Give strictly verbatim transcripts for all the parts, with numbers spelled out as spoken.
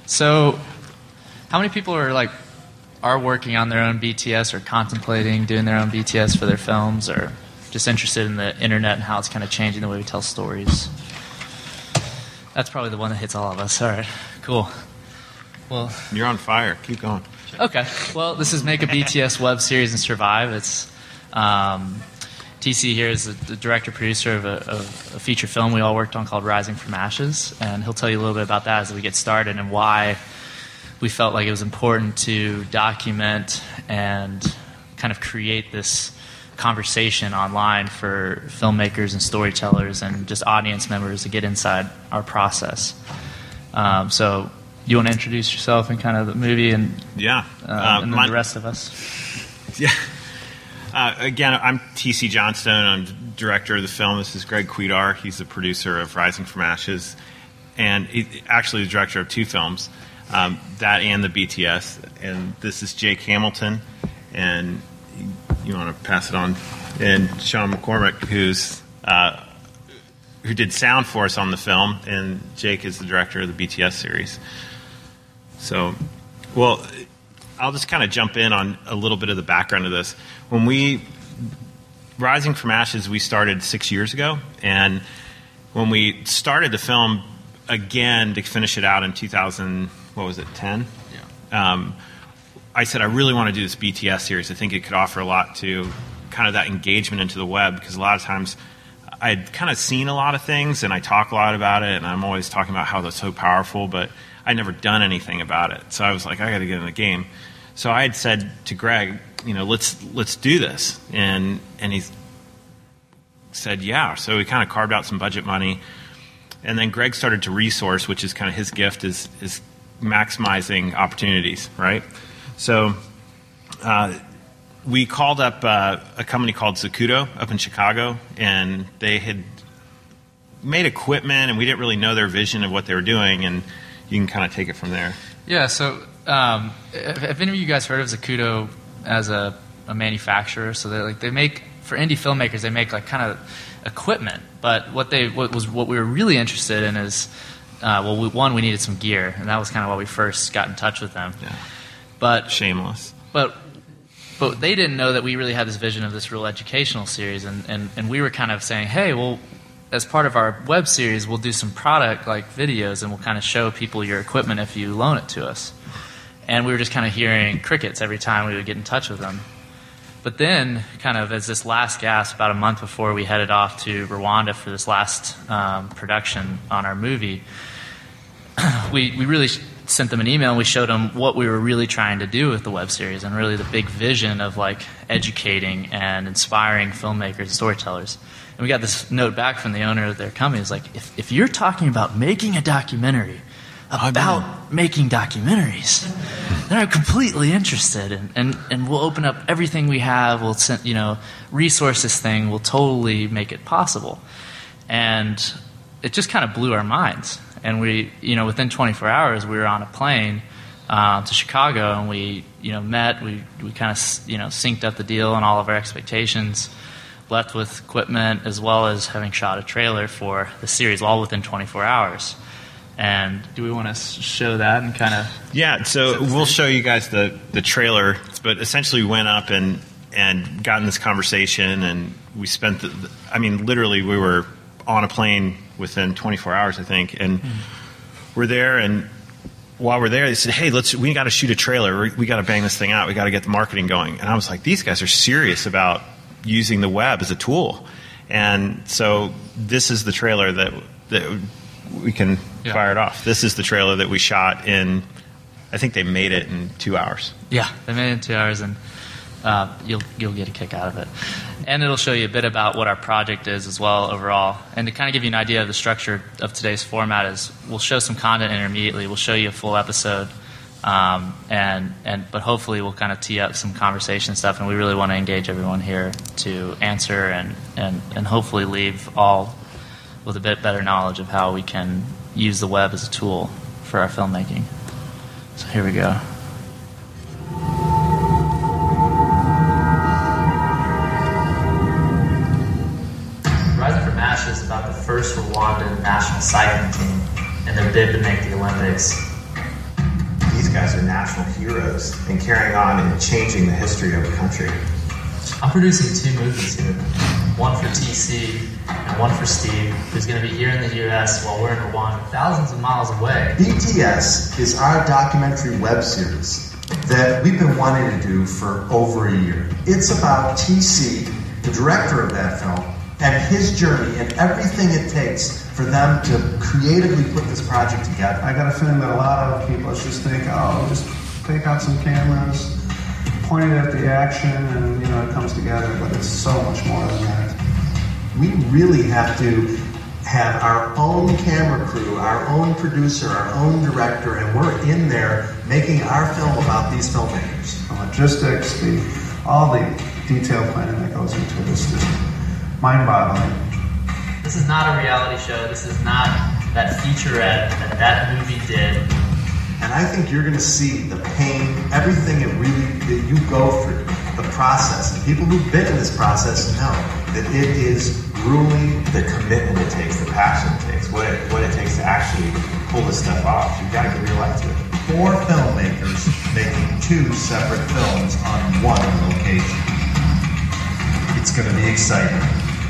So, how many people are like are working on their own B T S or contemplating doing their own B T S for their films, or just interested in the internet and how it's kind of changing the way we tell stories? That's probably the one that hits all of us. All right, cool. Well, you're on fire. Keep going. Okay. Well, this is Make a B T S Web Series and Survive. It's um, T C here is the, the director-producer of, of a feature film we all worked on called Rising from Ashes, and he'll tell you a little bit about that as we get started and why we felt like it was important to document and kind of create this conversation online for filmmakers and storytellers and just audience members to get inside our process. Um, so you want to introduce yourself and kind of the movie and, yeah. uh, uh, and then my, the rest of us? Yeah. Uh, again, I'm T C Johnstone. I'm director of the film. This is Greg Cuidar. He's the producer of Rising from Ashes, and he, actually the director of two films, um, that and the B T S. And this is Jake Hamilton, and you want to pass it on, and Sean McCormick, who's uh, who did sound for us on the film, and Jake is the director of the B T S series. So, well, I'll just kind of jump in on a little bit of the background of this. When we, Rising from Ashes, we started six years ago, and when we started the film again to finish it out in two thousand, what was it, ten? Yeah. Um, I said, I really want to do this B T S series. I think it could offer a lot to kind of that engagement into the web, because a lot of times I'd kind of seen a lot of things, and I talk a lot about it, and I'm always talking about how that's so powerful, but I'd never done anything about it. So I was like, I got to get in the game. So I had said to Greg, you know, let's let's do this, and and he said, yeah. So we kind of carved out some budget money, and then Greg started to resource, which is kind of his gift, is is maximizing opportunities, right? So uh, we called up uh, a company called Zacuto up in Chicago, and they had made equipment, and we didn't really know their vision of what they were doing, and you can kind of take it from there. Yeah, so um, have any of you guys heard of Zacuto as a, a manufacturer? So they like they make, for indie filmmakers, they make like kind of equipment, but what they what was what we were really interested in is uh, well, we, one, we needed some gear, and that was kind of why we first got in touch with them. Yeah. But shameless. But but they didn't know that we really had this vision of this real educational series, and, and, and we were kind of saying, hey, well, as part of our web series, we'll do some product-like videos, and we'll kind of show people your equipment if you loan it to us. And we were just kind of hearing crickets every time we would get in touch with them. But then, kind of as this last gasp, about a month before we headed off to Rwanda for this last um, production on our movie, we, we really sent them an email, and we showed them what we were really trying to do with the web series, and really the big vision of like educating and inspiring filmmakers and storytellers. And we got this note back from the owner of their company. It's like, if, if you're talking about making a documentary about making documentaries, then I'm completely interested, and, and, and we'll open up everything we have. We'll send, you know, resource this thing. We'll totally make it possible. And it just kind of blew our minds. And we, you know, within twenty-four hours, we were on a plane uh, to Chicago, and we, you know, met. We we kind of, you know, synced up the deal and all of our expectations. Left with equipment as well as having shot a trailer for the series, all within twenty-four hours. And do we want to show that and kind of? Yeah, so we'll show you guys the, the trailer. But essentially, we went up and and got in this conversation, and we spent the, the I mean, literally, we were on a plane within twenty-four hours, I think, and mm-hmm. we're there. And while we're there, they said, "Hey, let's we got to shoot a trailer. We, we got to bang this thing out. We got to get the marketing going." And I was like, "These guys are serious about using the web as a tool." And so this is the trailer that that we can yeah. fire it off. This is the trailer that we shot in, I think they made it in two hours. Yeah, they made it in two hours, and uh, you'll you'll get a kick out of it. And it'll show you a bit about what our project is as well overall. And to kind of give you an idea of the structure of today's format is we'll show some content intermediately. We'll show you a full episode. Um, and, and but hopefully we'll kind of tee up some conversation stuff, and we really want to engage everyone here to answer and, and, and hopefully leave all with a bit better knowledge of how we can use the web as a tool for our filmmaking. So here we go. Rising from Ashes is about the first Rwandan national cycling team and their bid to make the Olympics. guys are national heroes in carrying on and changing the history of the country. I'm producing two movies here. One for T C and one for Steve, who's going to be here in the U S while we're in Rwanda, thousands of miles away. B T S is our documentary web series that we've been wanting to do for over a year. It's about T C, the director of that film, and his journey and everything it takes for them to creatively put this project together. I got a feeling that a lot of people just think, oh, just take out some cameras, point it at the action, and you know it comes together. But it's so much more than that. We really have to have our own camera crew, our own producer, our own director, and we're in there making our film about these filmmakers. The logistics, the all the detailed planning that goes into this is mind-boggling. This is not a reality show. This is not that featurette that that movie did. And I think you're going to see the pain, everything it really that you go through, the process. And people who've been in this process know that it is grueling. The commitment it takes, the passion it takes, what it, what it takes to actually pull this stuff off. You've got to give your life to it. Four filmmakers making two separate films on one location. It's going to be exciting.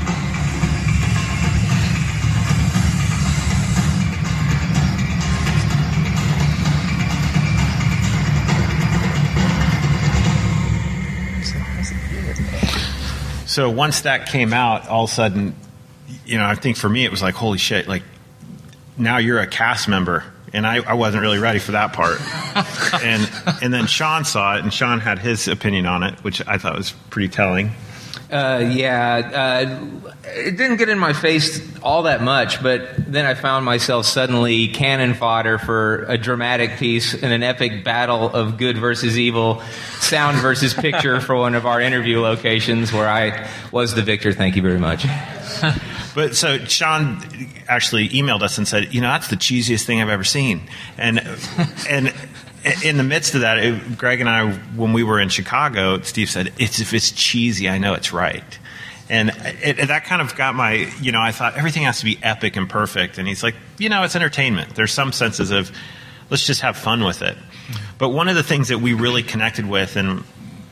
So once that came out, all of a sudden, you know, I think for me it was like, holy shit, like now you're a cast member. And I, I wasn't really ready for that part. and and then Sean saw it, and Sean had his opinion on it, which I thought was pretty telling. Uh, yeah, uh, it didn't get in my face all that much, but then I found myself suddenly cannon fodder for a dramatic piece in an epic battle of good versus evil, sound versus picture for one of our interview locations where I was the victor. Thank you very much. But so Sean actually emailed us and said, you know, that's the cheesiest thing I've ever seen. And and in the midst of that, it, Greg and I, when we were in Chicago, Steve said, it's, if it's cheesy, I know it's right. And it, it, that kind of got my, you know, I thought everything has to be epic and perfect. And he's like, you know, it's entertainment. There's some senses of, let's just have fun with it. But one of the things that we really connected with, and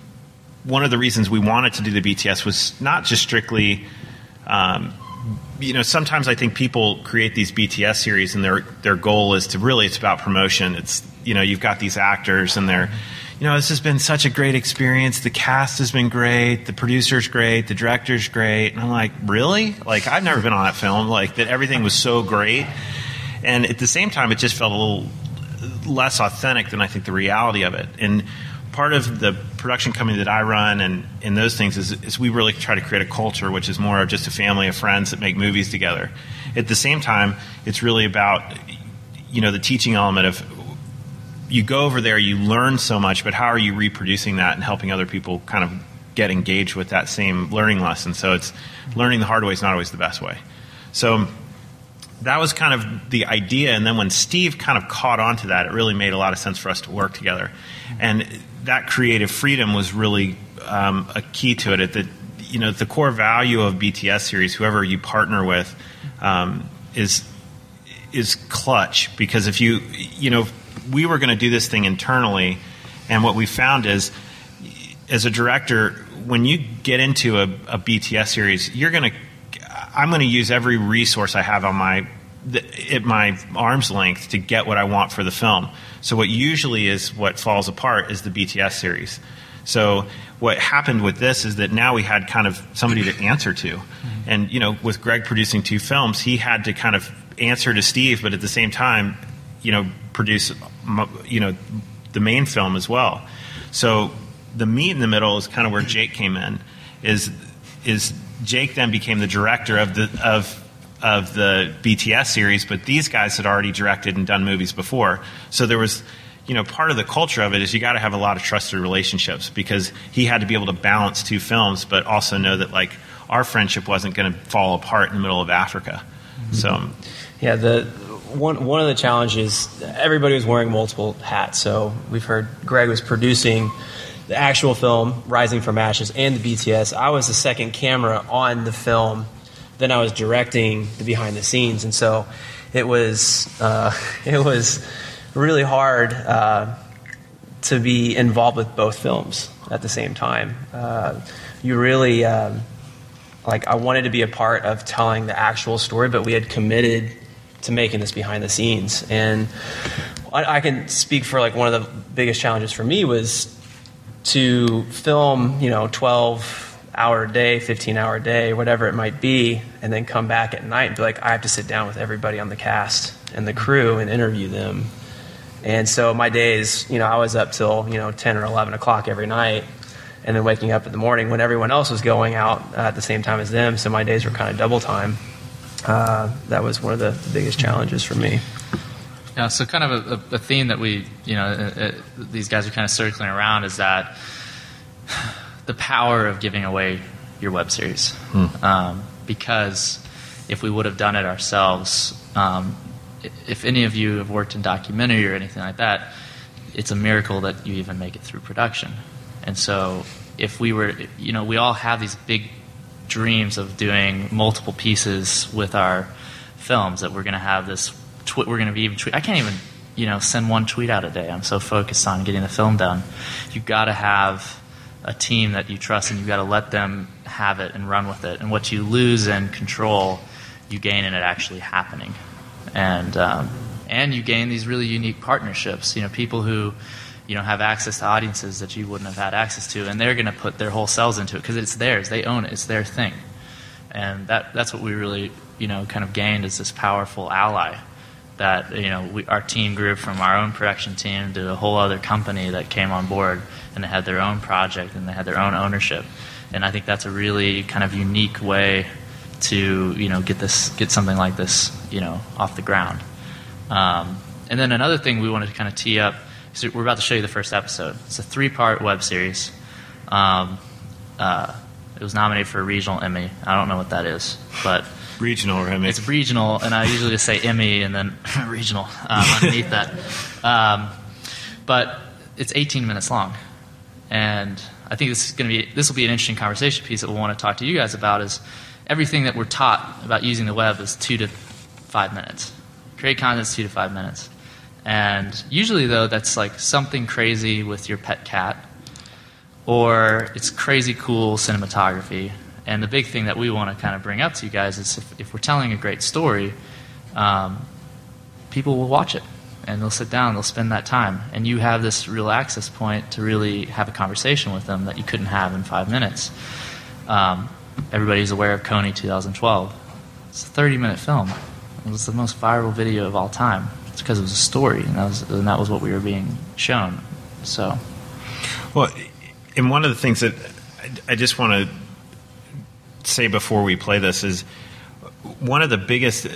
one of the reasons we wanted to do the B T S was not just strictly, um, you know, sometimes I think people create these B T S series and their their goal is to really, it's about promotion. It's, you know, you've got these actors and they're, you know, this has been such a great experience. The cast has been great. The producer's great. The director's great. And I'm like, really? Like, I've never been on that film. Like, that everything was so great. And at the same time, it just felt a little less authentic than I think the reality of it. And part of the production company that I run and, and those things is, is we really try to create a culture which is more of just a family of friends that make movies together. At the same time, it's really about, you know, the teaching element of you go over there, you learn so much, but how are you reproducing that and helping other people kind of get engaged with that same learning lesson? So it's learning the hard way is not always the best way. So that was kind of the idea. And then when Steve kind of caught on to that, it really made a lot of sense for us to work together. And that creative freedom was really um, a key to it. At the, you know, the core value of B T S series, whoever you partner with, um, is is clutch. Because if you, you know, we were going to do this thing internally, and what we found is, as a director, when you get into a, a B T S series, you're going to, I'm going to use every resource I have on my, at my arm's length to get what I want for the film. So what usually is what falls apart is the B T S series. So what happened with this is that now we had kind of somebody to answer to. Mm-hmm. And, you know, with Greg producing two films, he had to kind of answer to Steve, but at the same time, you know, produce, you know, the main film as well. So the meat in the middle is kind of where Jake came in. Is is Jake then became the director of the of of the B T S series, but these guys had already directed and done movies before. So there was, you know, part of the culture of it is you got to have a lot of trusted relationships, because he had to be able to balance two films, but also know that like our friendship wasn't going to fall apart in the middle of Africa. Mm-hmm. So yeah, the one one of the challenges, everybody was wearing multiple hats. So we've heard Greg was producing the actual film, Rising from Ashes, and the B T S. I was the second camera on the film. Then I was directing the behind the scenes, and so it was uh, it was really hard uh, to be involved with both films at the same time. Uh, you really, um, like, I wanted to be a part of telling the actual story, but we had committed to making this behind the scenes. And I, I can speak for, like, one of the biggest challenges for me was to film, you know, twelve hour day, fifteen hour day, whatever it might be, and then come back at night and be like, I have to sit down with everybody on the cast and the crew and interview them. And so my days, you know, I was up till, you know, ten or eleven o'clock every night, and then waking up in the morning when everyone else was going out uh, at the same time as them, so my days were kind of double time. Uh, that was one of the biggest challenges for me. Yeah, so kind of a, a theme that we, you know, uh, uh, these guys are kind of circling around is that the power of giving away your web series. Hmm. Um, because if we would have done it ourselves, um, if any of you have worked in documentary or anything like that, it's a miracle that you even make it through production. And so if we were, you know, we all have these big dreams of doing multiple pieces with our films, that we're going to have this, tw- we're going to be even tweet. I can't even, you know, send one tweet out a day. I'm so focused on getting the film done. You've got to have a team that you trust, and you've got to let them have it and run with it. And what you lose in control, you gain in it actually happening. And um, and you gain these really unique partnerships. You know, people who, you know, have access to audiences that you wouldn't have had access to, and they're going to put their whole selves into it because it's theirs. They own it. It's their thing. And that that's what we really, you know, kind of gained as this powerful ally. That, you know, we, our team grew from our own production team to a whole other company that came on board, and they had their own project and they had their own ownership. And I think that's a really kind of unique way to, you know, get this, get something like this, you know, off the ground. Um, and then another thing we wanted to kind of tee up, so we're about to show you the first episode. It's a three-part web series. Um, uh, it was nominated for a regional Emmy. I don't know what that is, but regional or Emmy. It's regional, and I usually just say Emmy and then regional um, underneath that. Um, but it's eighteen minutes long, and I think this is going to be this will be an interesting conversation piece that we'll want to talk to you guys about. Is everything that we're taught about using the web is two to five minutes. Create content is two to five minutes, and usually though that's like something crazy with your pet cat, or it's crazy cool cinematography. And the big thing that we want to kind of bring up to you guys is if, if we're telling a great story, um, people will watch it, and they'll sit down, they'll spend that time, and you have this real access point to really have a conversation with them that you couldn't have in five minutes. Um, everybody's aware of Coney twenty twelve. It's a thirty-minute film. It was the most viral video of all time. It's because it was a story, and that was, and that was what we were being shown. So, well, and one of the things that I, I just want to say before we play this is one of the biggest,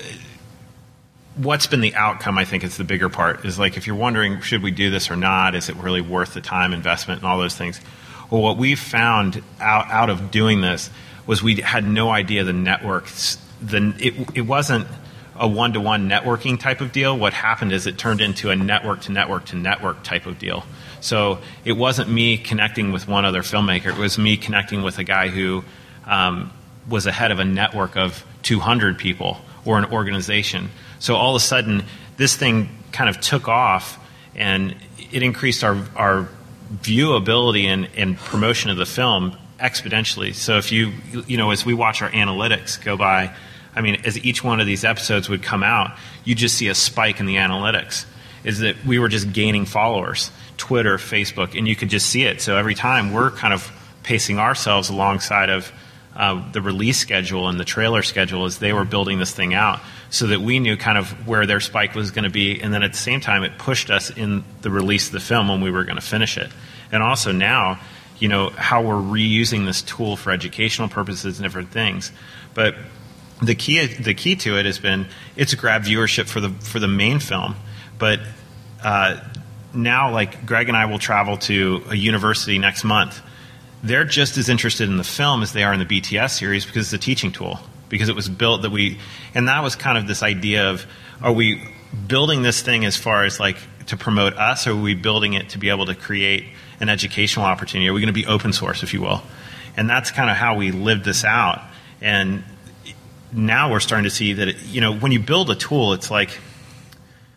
what's been the outcome, I think is the bigger part, is like if you're wondering, should we do this or not? Is it really worth the time investment and all those things? Well, what we found out, out of doing this was we had no idea the networks, the, it, it wasn't a one-to-one networking type of deal. What happened is it turned into a network-to-network-to-network type of deal. So it wasn't me connecting with one other filmmaker. It was me connecting with a guy who um, was a head of a network of two hundred people or an organization. So all of a sudden, this thing kind of took off, and it increased our, our viewability and, and promotion of the film exponentially. So if you, you know, as we watch our analytics go by, I mean, as each one of these episodes would come out, you just see a spike in the analytics, is that we were just gaining followers, Twitter, Facebook, and you could just see it. So every time we're kind of pacing ourselves alongside of uh, the release schedule and the trailer schedule as they were building this thing out, so that we knew kind of where their spike was going to be. And then at the same time, it pushed us in the release of the film when we were going to finish it. And also now, you know, how we're reusing this tool for educational purposes and different things. But the key, the key to it has been, it's grabbed viewership for the for the main film. But uh, now, like, Greg and I will travel to a university next month. They're just as interested in the film as they are in the B T S series because it's a teaching tool. Because it was built that we, and that was kind of this idea of, are we building this thing as far as like to promote us, or are we building it to be able to create an educational opportunity? Are we going to be open source, if you will? And that's kind of how we lived this out. And now we're starting to see that, it, you know, when you build a tool, it's like,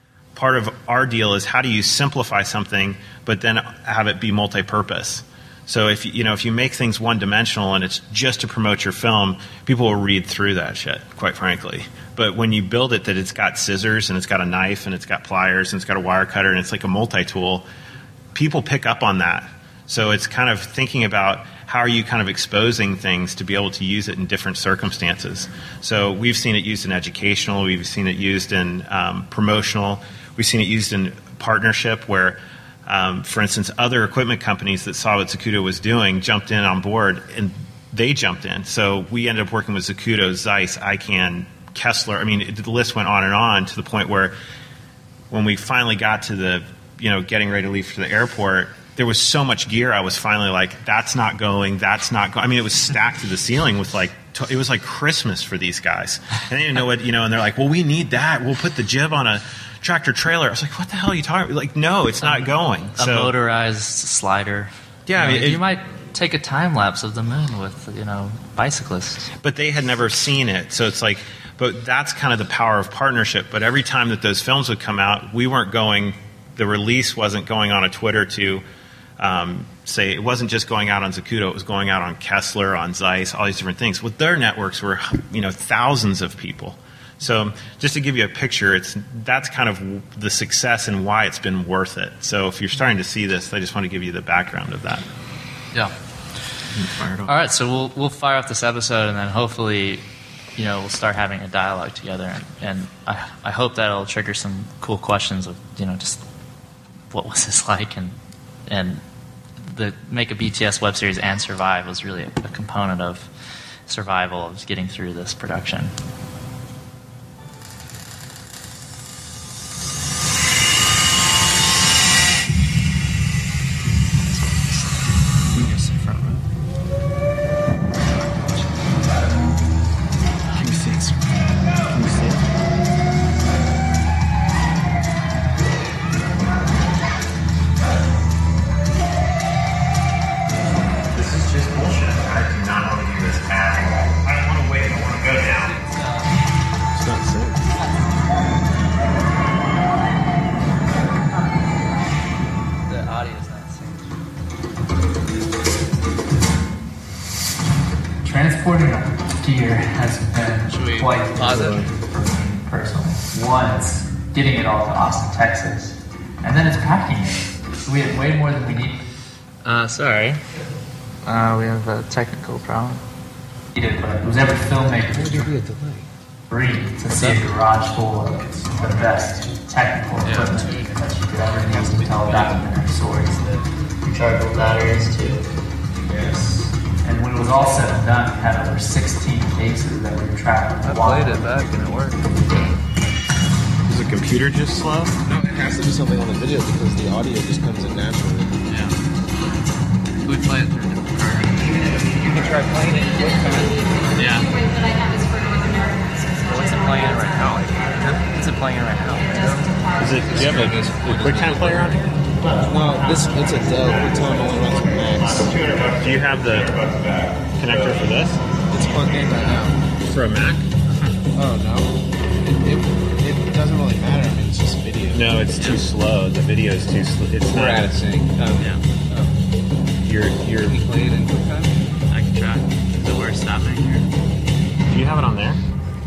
part of our deal is how do you simplify something, but then have it be multi-purpose. So if you know if you make things one-dimensional and it's just to promote your film, people will read through that shit, quite frankly. But when you build it that it's got scissors and it's got a knife and it's got pliers and it's got a wire cutter and it's like a multi-tool, people pick up on that. So it's kind of thinking about how are you kind of exposing things to be able to use it in different circumstances. So we've seen it used in educational, we've seen it used in um, promotional, we've seen it used in partnership where, um, for instance, other equipment companies that saw what Zacuto was doing jumped in on board and they jumped in. So we ended up working with Zacuto, Zeiss, ICANN, Kessler. I mean, it, the list went on and on to the point where when we finally got to the, you know, getting ready to leave for the airport, there was so much gear. I was finally like, that's not going, that's not going. I mean, it was stacked to the ceiling with like, t- it was like Christmas for these guys. And they didn't know what, you know, and they're like, well, we need that. We'll put the jib on a tractor trailer. I was like, what the hell are you talking about? Like, no, it's not going. A so, motorized slider. Yeah, you know, I mean, it, you might take a time lapse of the moon with, you know, bicyclists. But they had never seen it. So it's like, but that's kind of the power of partnership. But every time that those films would come out, we weren't going, the release wasn't going on a Twitter to um, say, it wasn't just going out on Zacuto, it was going out on Kessler, on Zeiss, all these different things. With their networks were, you know, thousands of people. So just to give you a picture, it's that's kind of the success and why it's been worth it. So if you're starting to see this, I just want to give you the background of that. Yeah. All right, so we'll we'll fire off this episode, and then hopefully, you know, we'll start having a dialogue together, and, and I I hope that'll trigger some cool questions of, you know, just what was this like, and and the make a B T S web series and survive was really a, a component of survival of getting through this production. Transporting gear has been quite difficult for me personally. One, it's getting it all to Austin, Texas, and then it's packing it. So we had way more than we need. Uh, sorry. Uh, we have a technical problem. But it was every filmmaker's dream to see a garage full of the best technical equipment that you could ever need to tell documentary stories. Rechargeable batteries too. Yes. And when it was all said and done, we had over sixteen cases that we were trapping. I played it back and it worked. Is the computer just slow? No, it has to be something on the video because the audio just comes in naturally. Yeah. We play it through different versions. You can try playing it quick time. Yeah. What's it playing right now? What's it playing right now? Is it, do you have a, a QuickTime player on here? No, this it's a Dell. QuickTime only runs with Max. Do you have the connector for this? It's plugged in right now. For a Mac? Oh no, it, it, it doesn't really matter. I mean, it's just video. No, it's too slow. The video is too slow. It's We're not. out of sync. Um, Yeah. You're, you're, Can you play it in QuickTime? I can try. The word stopping here. do you have it on there?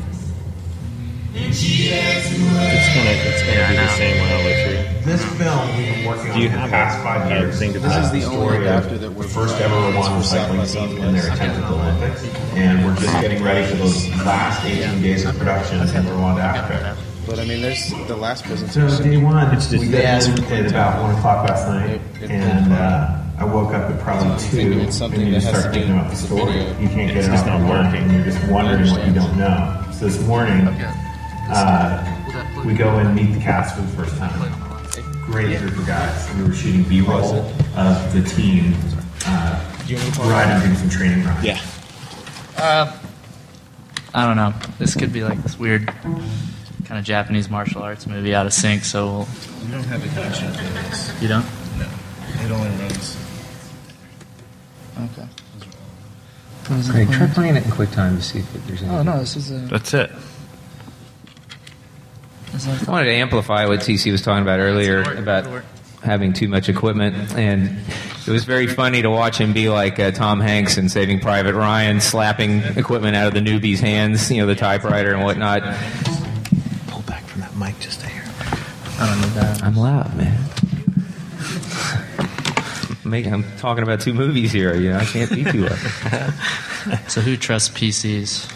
It's gonna, it's gonna Yeah, I be the know. same when I look through. This film we've been working on Do you for the have past a- five a years. thing to This tell? is the This is the story only of adapter that we're the first ever Rwandan cycling team in their attempt at the Olympics, and we're just getting ready for those last eighteen days of production in Rwanda, Africa. But I mean, there's the last So presentation. day one, It's just- we got in at about one o'clock last night, and uh, I woke up at probably two, thinking it's something and you that just has start to do thinking about the with the story. video. You can't get It's it just off not your mind, working. and you're just wondering what you don't know. So this morning, uh, we go and meet the cast for the first time. Great group of guys. We were shooting B-roll of the team uh, riding, doing some training rides. Yeah. Uh, I don't know. This could be like this weird kind of Japanese martial arts movie out of sync. So we'll, We don't have it mentioned in this. you don't. No, it only runs. Okay. Craig, try playing it in QuickTime to see if there's any. Oh no, this is a. That's it. This I wanted to amplify what T C was talking about earlier about having too much equipment, and it was very funny to watch him be like uh, Tom Hanks in Saving Private Ryan, slapping equipment out of the newbie's hands, you know, the typewriter and whatnot. Pull back from that mic just a hair. I don't know that. I'm loud, man. I'm, making, I'm talking about two movies here, you know, I can't be too loud. So who trusts P Cs?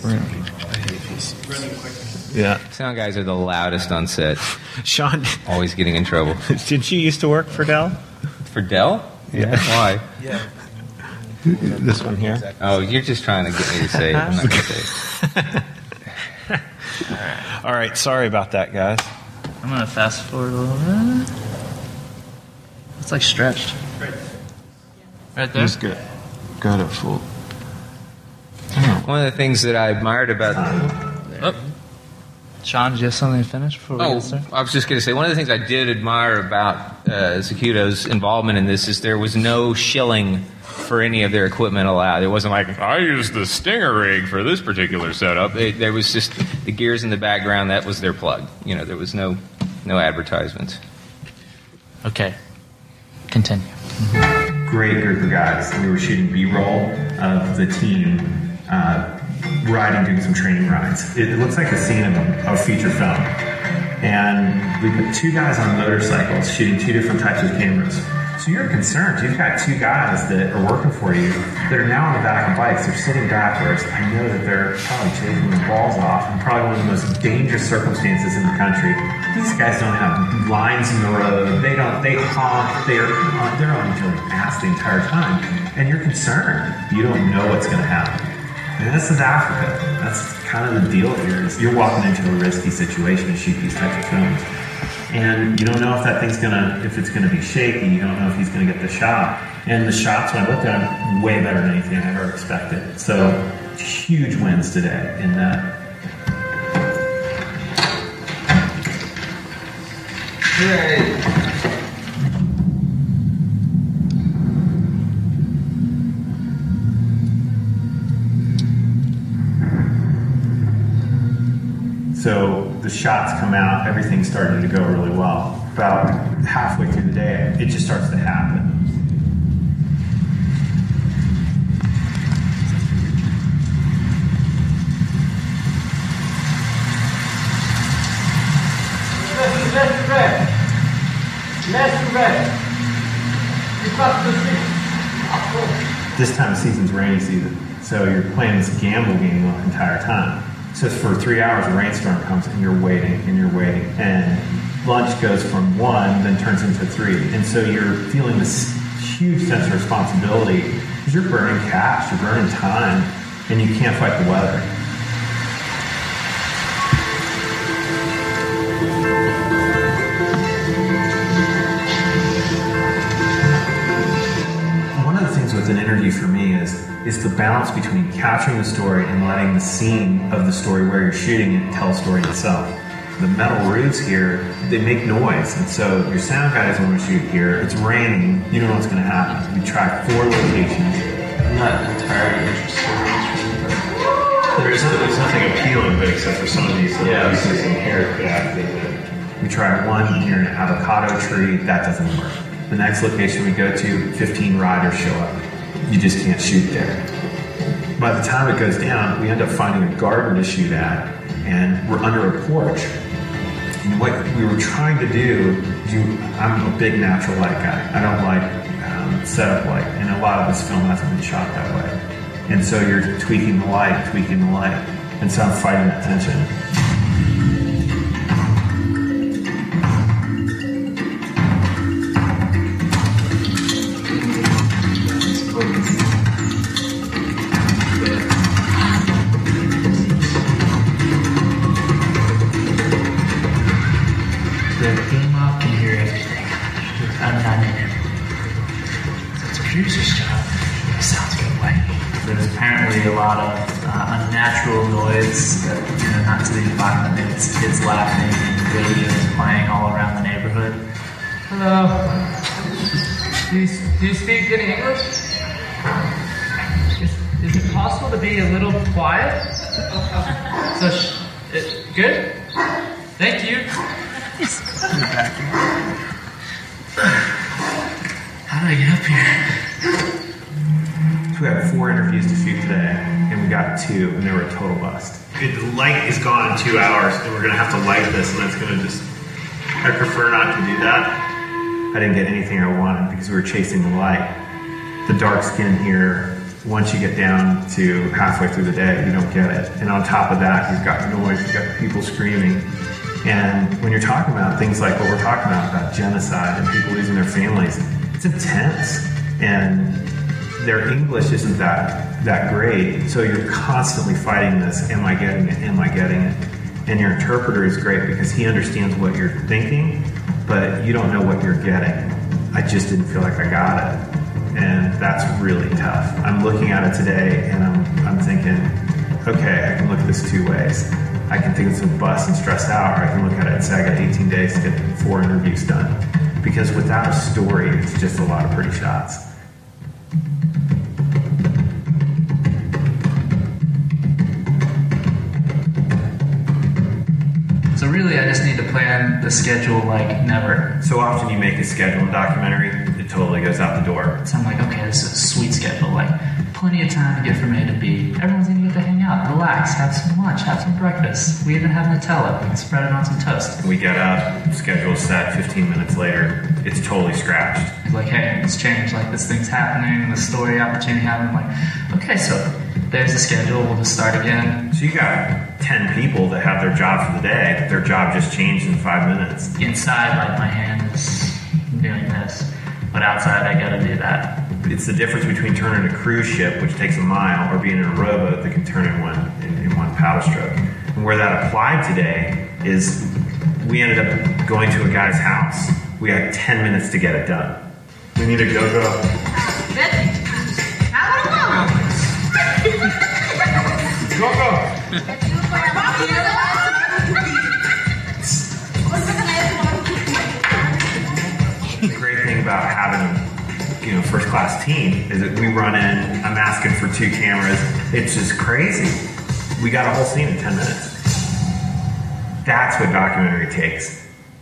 Yeah. Sound guys are the loudest on set. Sean, always getting in trouble. Did you used to work for Dell? For Dell? Yeah. Why? Yeah. This one here. Oh, you're just trying to get me to say it. I'm not going to say it. All right. Sorry about that, guys. I'm going to fast forward a little bit. It's like stretched. Right, right there? He's good. Got it full. One of the things that I admired about... Oh. Sean, did you have something to finish before we oh, get started? I was just going to say, one of the things I did admire about uh, Zacuto's involvement in this is there was no shilling for any of their equipment allowed. It wasn't like, I used the Stinger rig for this particular setup. It, there was just the gears in the background. That was their plug. You know, there was no no advertisement. Okay. Continue. Great group of guys. We were shooting B-roll of the team uh, riding, doing some training rides. It, it looks like a scene of a, of feature film. And we put two guys on motorcycles shooting two different types of cameras. So you're concerned. You've got two guys that are working for you that are now on the back of bikes. They're sitting backwards. I know that they're probably taking the balls off in probably one of the most dangerous circumstances in the country. These guys don't have lines in the road. They don't. They honk. They're they're on each other's ass the entire time. And you're concerned. You don't know what's going to happen. And this is Africa. That's kind of the deal here. Is you're walking into a risky situation to shoot these types of films. And you don't know if that thing's gonna, if it's gonna be shaky. You don't know if he's gonna get the shot. And the shots, when I looked at them, way better than anything I ever expected. So huge wins today in that. Hooray! So the shots come out, everything's starting to go really well. About halfway through the day, it just starts to happen. This time of season's rainy season, so you're playing this gamble game the entire time. So for three hours, a rainstorm comes and you're waiting and you're waiting. And lunch goes from one, then turns into three. And so you're feeling this huge sense of responsibility because you're burning cash, you're burning time, and you can't fight the weather. One of the things with an interview for me is is the balance between capturing the story and letting the scene of the story where you're shooting it tell the story itself. The metal roofs here, they make noise, and so your sound guy doesn't want to shoot here. It's raining, you don't know what's going to happen. We tried four locations. I'm not entirely interested in this movie. There's, there's nothing appealing, but except for some of these little yeah, pieces in here. Yeah, we tried one near an avocado tree, that doesn't work. The next location we go to, fifteen riders show up. You just can't shoot there. By the time it goes down, we end up finding a garden to shoot at, and we're under a porch. And what we were trying to do, you, I'm a big natural light guy. I don't like um, setup light, and a lot of this film hasn't been shot that way. And so you're tweaking the light, tweaking the light, and so I'm fighting that tension. A lot of uh, unnatural noise that, you know, not to the environment. It's kids laughing and radios playing all around the neighborhood. Hello. Do you, do you speak any English? Is, is it possible to be a little quiet? So, sh- it, good? Thank you. How did I get up here? So we had four interviews to shoot today, and we got two, and they were a total bust. The light is gone in two hours, and we're going to have to light this, and it's going to just... I prefer not to do that. I didn't get anything I wanted because we were chasing the light. The dark skin here, once you get down to halfway through the day, you don't get it. And on top of that, you've got noise, you've got people screaming. And when you're talking about things like what we're talking about, about genocide and people losing their families, it's intense. And their English isn't that that great, so you're constantly fighting this, am I getting it, am I getting it? And your interpreter is great because he understands what you're thinking, but you don't know what you're getting. I just didn't feel like I got it. And that's really tough. I'm looking at it today and I'm, I'm thinking, okay, I can look at this two ways. I can think it's a bust and stressed out, or I can look at it and say I got eighteen days to get four interviews done. Because without a story, it's just a lot of pretty shots. So really, I just need to plan the schedule like never. So often you make a schedule in documentary, it totally goes out the door. So I'm like, okay, this is a sweet schedule. Like, plenty of time to get from A to B. Everyone's gonna get to hang out, relax, have some lunch, have some breakfast. We even have Nutella. We can spread it on some toast. We get up, schedule set, fifteen minutes later, it's totally scratched. It's like, hey, it's changed. Like, this thing's happening, the story opportunity happening. I'm like, okay, so there's the schedule. We'll just start again. So you got ten people that have their job for the day. Their job just changed in five minutes. Inside, like, my hand is doing this. But outside, I gotta do that. It's the difference between turning a cruise ship, which takes a mile, or being in a rowboat that can turn in one in, in one paddle stroke. And where that applied today is we ended up going to a guy's house. We had ten minutes to get it done. We need a go-go. Go-go! The great thing about having a you know first class team is that we run in, I'm asking for two cameras. It's just crazy. We got a whole scene in ten minutes. That's what documentary takes.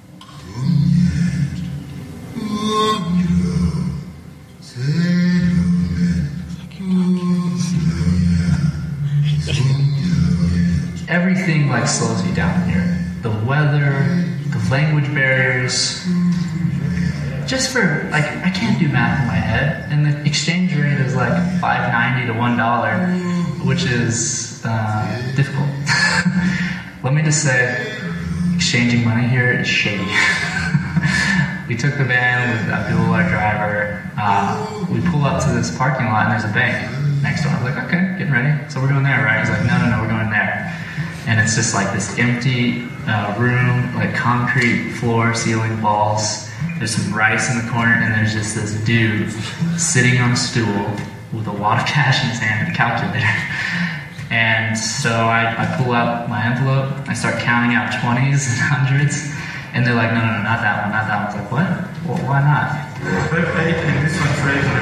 Everything like slows you down here. The weather, the language barriers. Just for like, I can't do math in my head, and the exchange rate is like five ninety to one dollar, which is uh, difficult. Let me just say, exchanging money here is shady. We took the van with Abdul, our driver. Uh, we pull up to this parking lot, and there's a bank next door. I was like, okay, getting ready. So we're going there, right? He's like, no, no, no, we're going there. And it's just like this empty uh, room, like concrete floor, ceiling, walls. There's some rice in the corner, and there's just this dude sitting on a stool with a wad of cash in his hand and a calculator. And so I, I pull out my envelope, I start counting out twenties and hundreds, and they're like, no, no, no, not that one, not that one. I was like, what? Well, why not? This one's Fraser.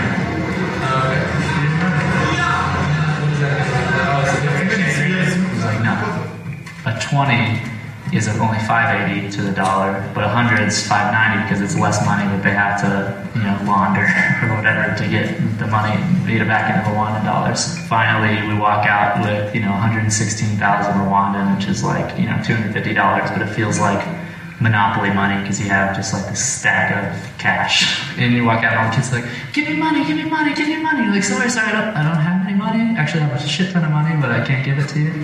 He's like, no. A twenty is only five eighty to the dollar, but a hundred is five ninety because it's less money that they have to, you know, launder or whatever to get the money, beat it back into Rwandan dollars. Finally, we walk out with, you know, one hundred sixteen thousand Rwandan, which is like, you know, two hundred fifty dollars, but it feels like Monopoly money because you have just like this stack of cash. And you walk out and all the kids are like, give me money, give me money, give me money. You're like, sorry, sorry, I don't, I don't have any money. Actually, I have a shit ton of money, but I can't give it to you.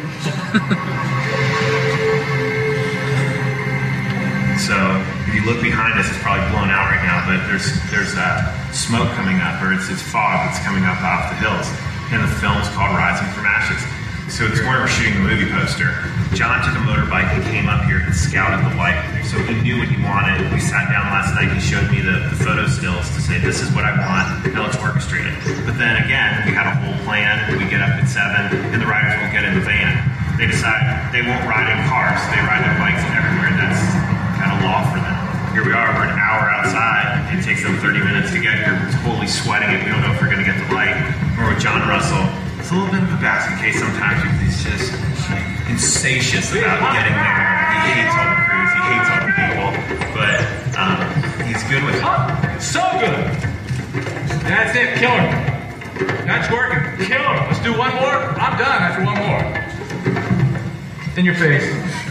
So if you look behind us, it's probably blown out right now, but there's there's uh, smoke coming up, or it's, it's fog that's coming up off the hills. And the film is called Rising from Ashes. So this morning we're shooting the movie poster. John took a motorbike and came up here and scouted the light. So he knew what he wanted. We sat down last night, he showed me the, the photo stills to say, this is what I want, now let's orchestrate it. But then again, we had a whole plan. We get up at seven, and the riders won't get in the van. They decide they won't ride in cars. They ride their bikes everywhere. That's kind of law for them. Here we are, we're an hour outside. It takes them thirty minutes to get here. We're totally sweating it. We don't know if we're going to get the light. Or with John Russell, it's a little bit of a basket case sometimes. He's just insatious about getting there. He hates all the crews. hates other people, but um, he's good with it. So good. That's it. Kill her. That's working. Kill her. Let's do one more. I'm done after one more. In your face.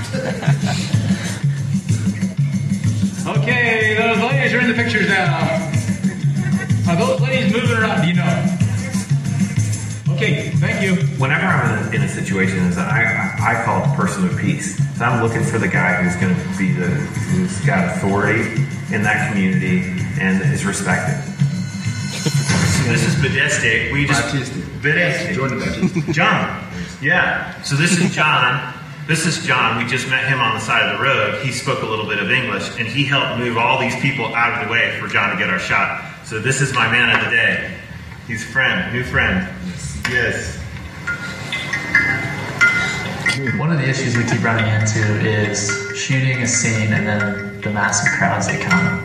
Okay, those ladies are in the pictures now. Are those ladies moving around? Do you know? Okay, thank you. Whenever I'm in a, in a situation, is I, I I call it the person of peace. So I'm looking for the guy who's going to be the who's got authority in that community and is respected. So this is Badeste. We just Baptiste. Badeste. Jordan Baptiste. John. Yeah. So this is John. This is John. We just met him on the side of the road. He spoke a little bit of English, and he helped move all these people out of the way for John to get our shot. So this is my man of the day. He's a friend, new friend. Yes. One of the issues we keep running into is shooting a scene and then the massive crowds that come.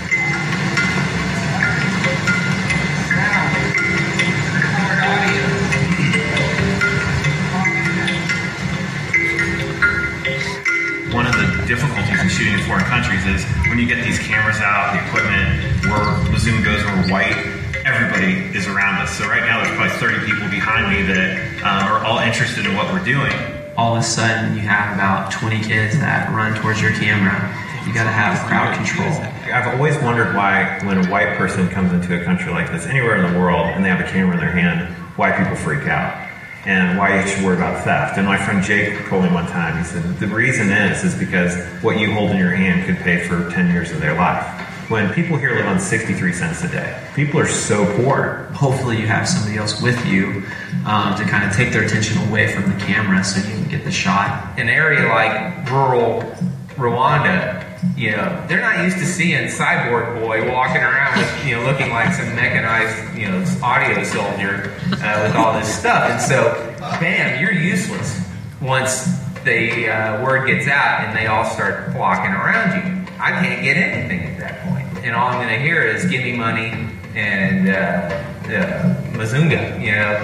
One of the difficulties in shooting in foreign countries is when you get these cameras out, the equipment, where Mazoom goes, we're white, everybody is around us. So right now there's probably thirty people behind me that uh, are all interested in what we're doing. All of a sudden you have about twenty kids that run towards your camera. You got to have crowd control. I've always wondered why, when a white person comes into a country like this, anywhere in the world, and they have a camera in their hand, why people freak out. And why you should worry about theft. And my friend Jake told me one time, he said, the reason is, is because what you hold in your hand could pay for ten years of their life. When people here live on sixty-three cents a day, people are so poor. Hopefully you have somebody else with you um, to kind of take their attention away from the camera so you can get the shot. An area like rural Rwanda, you know, they're not used to seeing Cyborg Boy walking around with, you know, looking like some mechanized, you know, audio soldier uh, with all this stuff. And so, bam, you're useless once the uh, word gets out and they all start flocking around you. I can't get anything at that point. And all I'm going to hear is give me money and uh, uh, Mazunga, you know.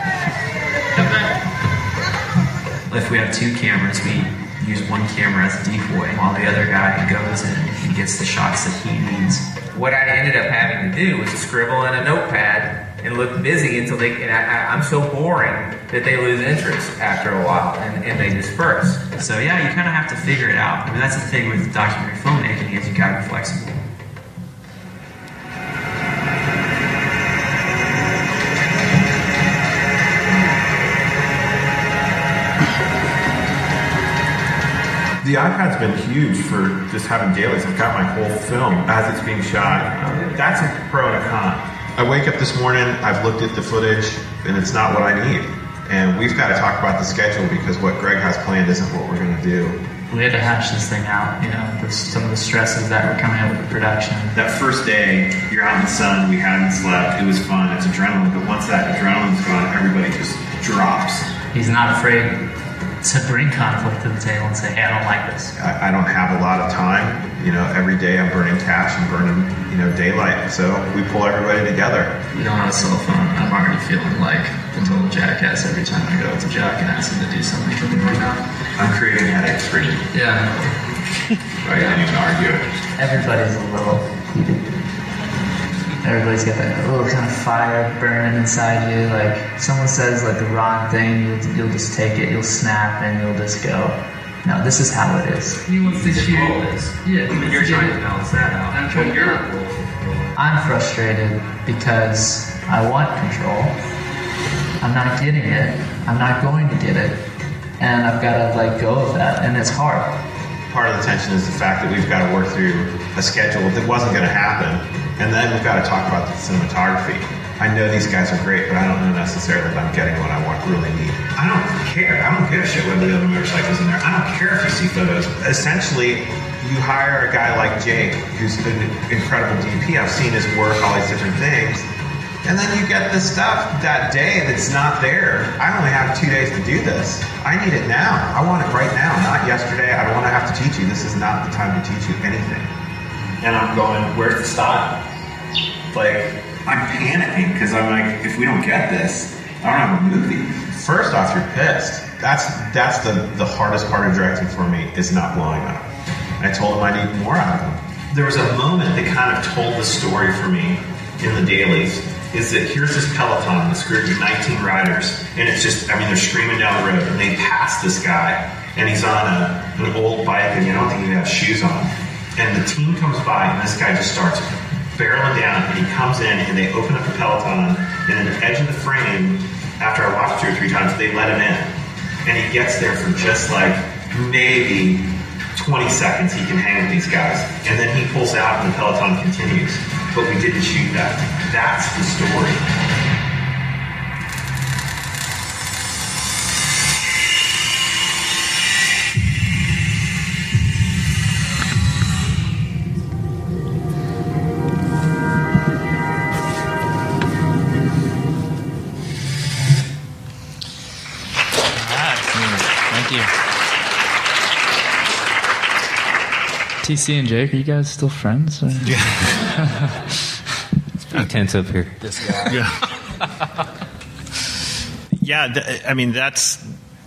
If we have two cameras, we use one camera as a decoy while the other guy goes and he gets the shots that he needs. What I ended up having to do was to scribble in a notepad and look busy until they, and I, I'm so boring that they lose interest after a while and, and they disperse. So yeah, you kind of have to figure it out. I mean, that's the thing with documentary filmmaking is you got to be flexible. The iPad's been huge for just having dailies. I've got my whole film as it's being shot. Um, that's a pro and a con. I wake up this morning, I've looked at the footage, and it's not what I need. And we've got to talk about the schedule because what Greg has planned isn't what we're going to do. We had to hash this thing out, you know, the, some of the stresses that were coming up with the production. That first day, you're out in the sun, we hadn't slept, it was fun, it's adrenaline, but once that adrenaline's gone, everybody just drops. He's not afraid to bring conflict to the table and say, hey, I don't like this. I, I don't have a lot of time. You know, every day I'm burning cash and burning, you know, daylight. So we pull everybody together. You don't have a cell phone. I'm already feeling like the total jackass every time I go to Jack and ask him to do something for me right now. I'm creating headaches for you. Yeah. I can't even argue it. Everybody's a little heated. Everybody's got that little kind of fire burning inside you. Like, someone says, like, the wrong thing, you'll, you'll just take it, you'll snap, and you'll just go, no, this is how it is. He wants to shoot. Yeah, you're trying to balance that out. I'm trying to I'm frustrated because I want control. I'm not getting it. I'm not going to get it. And I've got to let go of that, and it's hard. Part of the tension is the fact that we've got to work through a schedule that wasn't going to happen. And then we've got to talk about the cinematography. I know these guys are great, but I don't know necessarily that I'm getting what I want really need. I don't care. I don't give a shit whether the other motorcycle's in there. I don't care if you see photos. Essentially, you hire a guy like Jake, who's an incredible D P. I've seen his work, all these different things. And then you get the stuff that day that's not there. I only have two days to do this. I need it now. I want it right now, not yesterday. I don't want to have to teach you. This is not the time to teach you anything. And I'm going, where's the style? Like, I'm panicking because I'm like, if we don't get this, I don't have a movie. First off, you're pissed. That's that's the, the hardest part of directing for me is not blowing up. I told him I need more out of them. There was a moment that kind of told the story for me in the dailies, is that here's this peloton, this group of nineteen riders, and it's just, I mean, they're streaming down the road, and they pass this guy, and he's on a, an old bike, and you don't think he has shoes on. And the team comes by, and this guy just starts barreling down, and he comes in, and they open up the peloton, and at the edge of the frame, after I watched two or three times, they let him in. And he gets there for just like maybe twenty seconds he can hang with these guys. And then he pulls out and the peloton continues. But we didn't shoot that. That's the story. T C and Jake, are you guys still friends? Or? Yeah. It's pretty tense up here. This guy. Yeah. Yeah, th- I mean, that's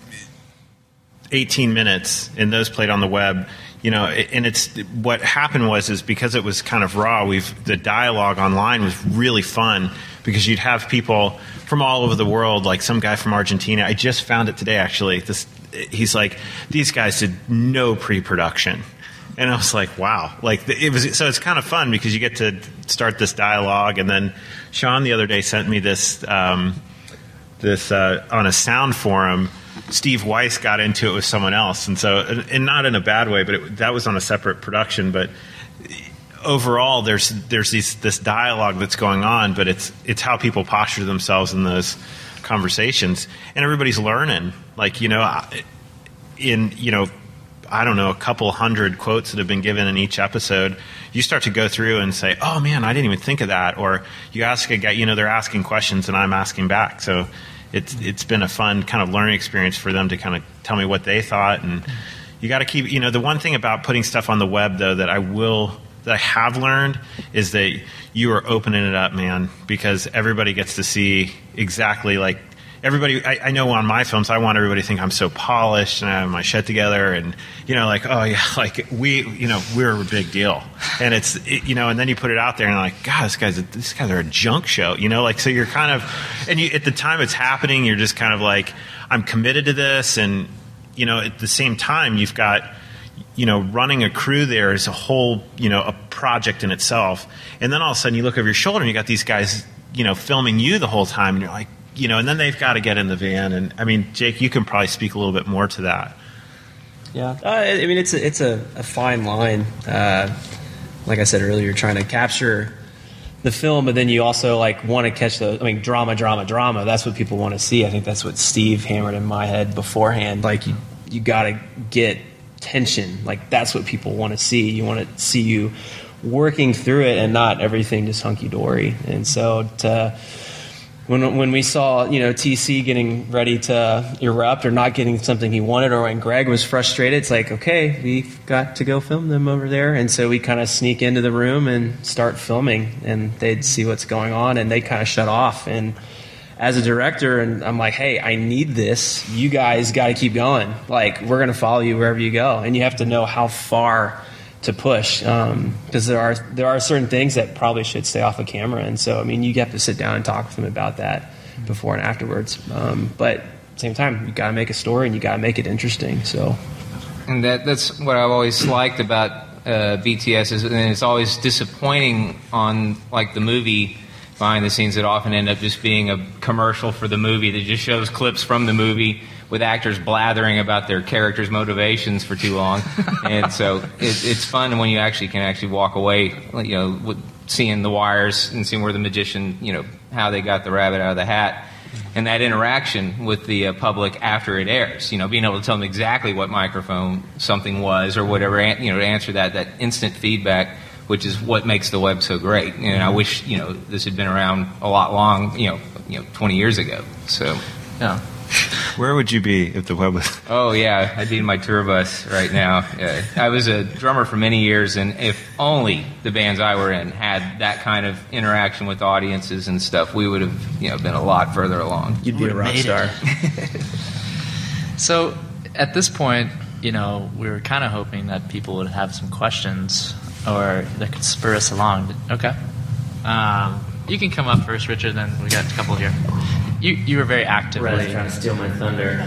eighteen minutes, and those played on the web. You know, and it's what happened was is because it was kind of raw. We've the dialogue online was really fun because you'd have people from all over the world, like some guy from Argentina. I just found it today, actually. This, he's like, these guys did no pre-production. And I was like, wow, like it was. So it's kind of fun because you get to start this dialogue. And then Sean the other day sent me this, um, this uh, on a sound forum. Steve Weiss got into it with someone else, and so, and not in a bad way, but it, that was on a separate production. But overall, there's there's these, this dialogue that's going on, but it's it's how people posture themselves in those conversations, and everybody's learning. Like you know, in you know. I don't know, a couple hundred quotes that have been given in each episode, you start to go through and say, oh man, I didn't even think of that. Or you ask a guy, you know, they're asking questions and I'm asking back. So it's it's been a fun kind of learning experience for them to kind of tell me what they thought. And you got to keep, you know, the one thing about putting stuff on the web though that I will, that I have learned is that you are opening it up, man, because everybody gets to see exactly like, Everybody, I, I know on my films, I want everybody to think I'm so polished and I have my shit together, and you know, like, oh yeah, like we, you know, we're a big deal, and it's, it, you know, and then you put it out there and you're like, God, this guy's, a, these guys are a junk show, you know, like so you're kind of, and you, at the time it's happening, you're just kind of like, I'm committed to this, and you know, at the same time, you've got, you know, running a crew there is a whole, you know, a project in itself, and then all of a sudden you look over your shoulder and you got these guys, you know, filming you the whole time, and you're like. You know, and then they've got to get in the van, and I mean, Jake, you can probably speak a little bit more to that. Yeah, uh, I mean, it's a, it's a, a fine line. Uh, like I said earlier, you're trying to capture the film, but then you also like want to catch the. I mean, drama, drama, drama. That's what people want to see. I think that's what Steve hammered in my head beforehand. Like you, you got to get tension. Like that's what people want to see. You want to see you working through it, and not everything just hunky dory. And so to. When when we saw, you know, T C getting ready to erupt or not getting something he wanted, or when Greg was frustrated, it's like, okay, we've got to go film them over there. And so we kind of sneak into the room and start filming, and they'd see what's going on, and they kind of shut off. And as a director, and I'm like, hey, I need this. You guys got to keep going. Like, we're going to follow you wherever you go. And you have to know how far to push, because um, there are there are certain things that probably should stay off of camera, and so I mean you have to sit down and talk with them about that before and afterwards. Um, but at the same time, you got to make a story and you got to make it interesting. So, and that that's what I've always liked about uh, B T S is, and it's always disappointing on like the movie behind the scenes that often end up just being a commercial for the movie that just shows clips from the movie with actors blathering about their characters' motivations for too long. And so it, it's fun when you actually can actually walk away, you know, with seeing the wires and seeing where the magician, you know, how they got the rabbit out of the hat. And that interaction with the uh, public after it airs, you know, being able to tell them exactly what microphone something was or whatever, you know, to answer that, that instant feedback, which is what makes the web so great. And I wish, you know, this had been around a lot long, you know, you know, twenty years ago. So, yeah. Where would you be if the web was... Oh, yeah, I'd be in my tour bus right now. Uh, I was a drummer for many years, and if only the bands I were in had that kind of interaction with audiences and stuff, we would have, you know, been a lot further along. You'd be a rock star. So, at this point, you know, we were kind of hoping that people would have some questions or that could spur us along. Okay. Um, you can come up first, Richard, then we got a couple here. You you were very active. Right, trying to steal my thunder.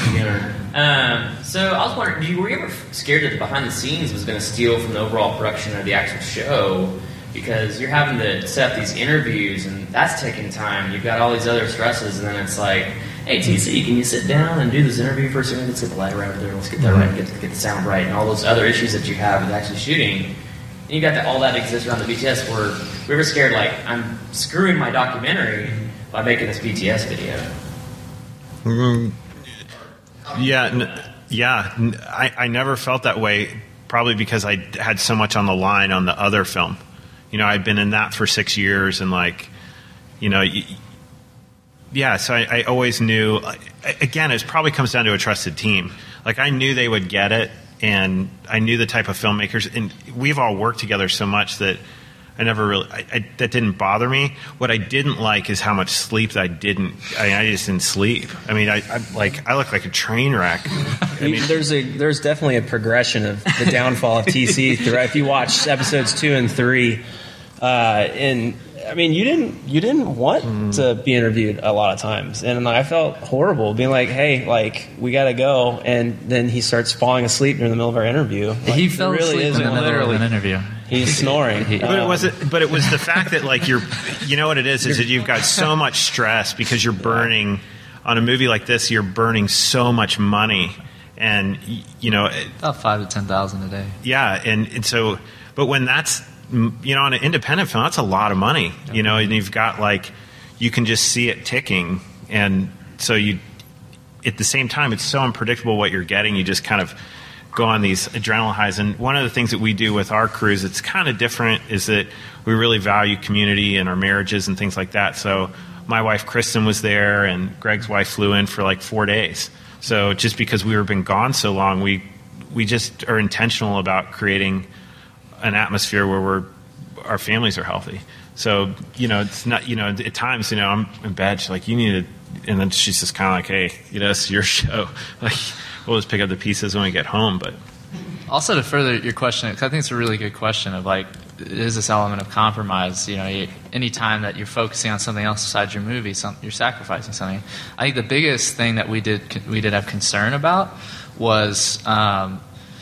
um, so I was wondering, you, were you ever scared that the behind the scenes was going to steal from the overall production of the actual show? Because you're having to set up these interviews, and that's taking time. You've got all these other stresses, and then it's like, hey, T C, can you sit down and do this interview for a second? Let's get the light right there. Let's get that right. Get the, get the sound right, and all those other issues that you have with actually shooting. And you got that, all that exists around the B T S. Where we were scared, like I'm screwing my documentary by making this B T S video. Mm, yeah, n- yeah. N- I, I never felt that way. Probably because I had so much on the line on the other film. You know, I'd been in that for six years, and like, you know, y- yeah. So I, I always knew. Again, it probably comes down to a trusted team. Like I knew they would get it, and I knew the type of filmmakers, and we've all worked together so much that. I never really, I, I, that didn't bother me. What I didn't like is how much sleep that I didn't, I, mean, I just didn't sleep. I mean, I, I like, I look like a train wreck. I mean, there's a, there's definitely a progression of the downfall of T C throughout. If you watch episodes two and three, uh, and I mean, you didn't, you didn't want mm. to be interviewed a lot of times. And I felt horrible being like, hey, like, we got to go. And then he starts falling asleep during the middle of our interview. Like, he fell really asleep in the middle literally. of an interview. He's snoring. But it was it, but it was the fact that like you're, you know what it is, is that you've got so much stress because you're burning, on a movie like this, you're burning so much money. And, you know. About five to ten thousand a day. Yeah. And, and so, but when that's, you know, on an independent film, that's a lot of money, you know, and you've got like, you can just see it ticking. And so you, at the same time, it's so unpredictable what you're getting. You just kind of go on these adrenaline highs. And one of the things that we do with our crews, it's kind of different, is that we really value community and our marriages and things like that. So my wife, Kristen, was there, and Greg's wife flew in for like four days. So just because we were been gone so long, we, we just are intentional about creating an atmosphere where we're, our families are healthy. So, you know, it's not, you know, at times, you know, I'm in bed, she's like, you need to, and then she's just kind of like, hey, you know, it's your show. Like, we'll just pick up the pieces when we get home. But also to further your question, because I think it's a really good question of like, is this element of compromise? You know, you, any time that you're focusing on something else besides your movie, some, you're sacrificing something. I think the biggest thing that we did we did have concern about was um,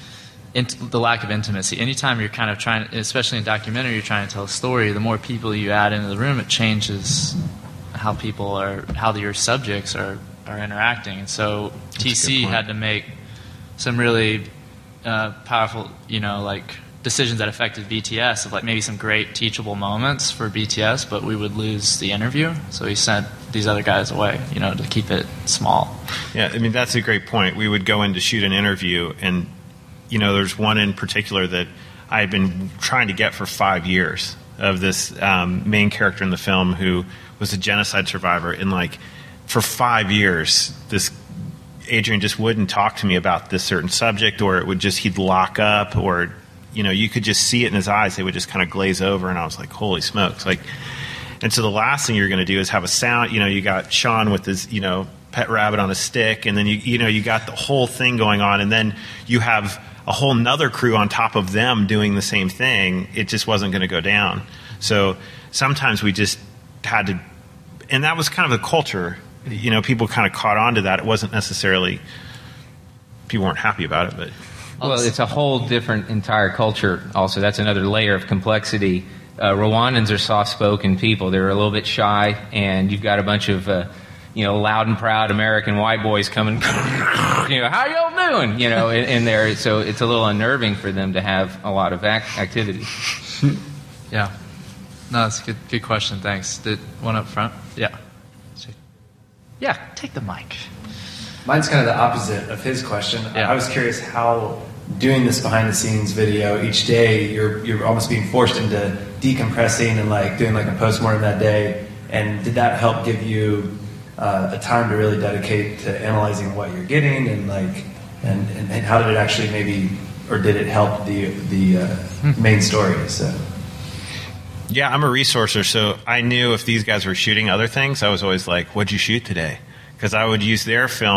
int- the lack of intimacy. Anytime you're kind of trying, especially in documentary, you're trying to tell a story. The more people you add into the room, it changes how people are, how your subjects are. are interacting, and so T C had to make some really uh, powerful, you know, like decisions that affected B T S, of like maybe some great teachable moments for B T S, but we would lose the interview. So he sent these other guys away, you know, to keep it small. Yeah, I mean, that's a great point. We would go in to shoot an interview, and, you know, there's one in particular that I had been trying to get for five years of this um, main character in the film who was a genocide survivor. And, like, for five years, this Adrian just wouldn't talk to me about this certain subject, or it would just, he'd lock up, or, you know, you could just see it in his eyes. They would just kind of glaze over, and I was like, holy smokes. Like, and so the last thing you're going to do is have a sound, you know, you got Sean with his, you know, pet rabbit on a stick, and then you, you know, you got the whole thing going on, and then you have a whole nother crew on top of them doing the same thing. It just wasn't going to go down. So sometimes we just had to, and that was kind of the culture. You know, people kind of caught on to that. It wasn't necessarily, people weren't happy about it, but. Well, it's a whole different entire culture also. That's another layer of complexity. Uh, Rwandans are soft-spoken people. They're a little bit shy, and you've got a bunch of, uh, you know, loud and proud American white boys coming, you know, how y'all doing? You know, in, in there. So it's a little unnerving for them to have a lot of act- activity. Yeah. No, that's a good, good question. Thanks. Did one up front? Yeah. Yeah, take the mic. Mine's kind of the opposite of his question. Yeah. I was curious how doing this behind the scenes video each day, you're you're almost being forced into decompressing and like doing like a postmortem that day. And did that help give you uh, a time to really dedicate to analyzing what you're getting, and like and, and, and how did it actually maybe, or did it help the the uh, hmm. main story? So. Yeah, I'm a resourcer, so I knew if these guys were shooting other things, I was always like, what'd you shoot today? Because I would use their film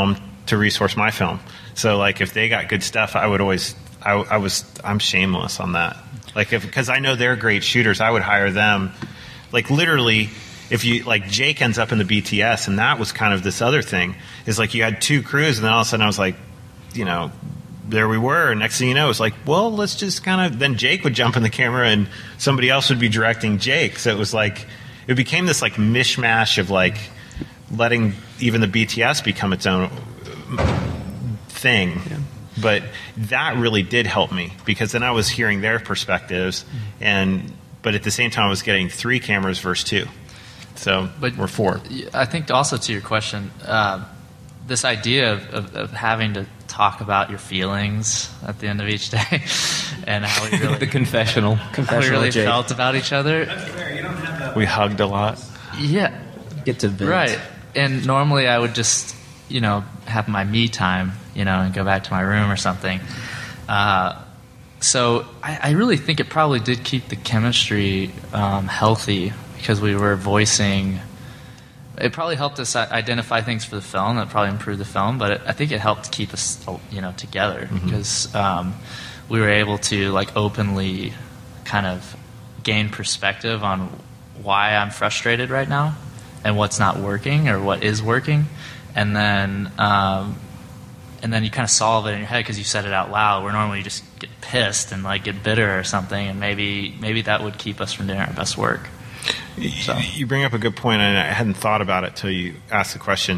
to resource my film. So like if they got good stuff, I would always I, I was I'm shameless on that. Like if because I know they're great shooters, I would hire them. Like literally, if you like Jake ends up in the B T S, and that was kind of this other thing is like you had two crews, and then all of a sudden I was like, you know, there we were. And next thing you know, it's like, well, let's just kind of. Then Jake would jump in the camera, and somebody else would be directing Jake. So it was like it became this like mishmash of like letting even the B T S become its own thing. Yeah. But that really did help me because then I was hearing their perspectives, and but at the same time I was getting three cameras versus two. So but we're four. I think also to your question, uh, this idea of, of, of having to talk about your feelings at the end of each day and how we really the confessional, how we really felt about each other. That's fair. You don't have that. We hugged a lot. Yeah, get to vent. Right. And normally I would just, you know, have my me time, you know, and go back to my room or something. Uh, so I, I really think it probably did keep the chemistry um, healthy because we were voicing. It probably helped us identify things for the film. That probably improved the film, but it, I think it helped keep us, you know, together mm-hmm. because um, we were able to like openly kind of gain perspective on why I'm frustrated right now and what's not working or what is working, and then um, and then you kind of solve it in your head because you said it out loud. Where normally you just get pissed and like get bitter or something, and maybe maybe that would keep us from doing our best work. So. You bring up a good point, and I hadn't thought about it till you asked the question.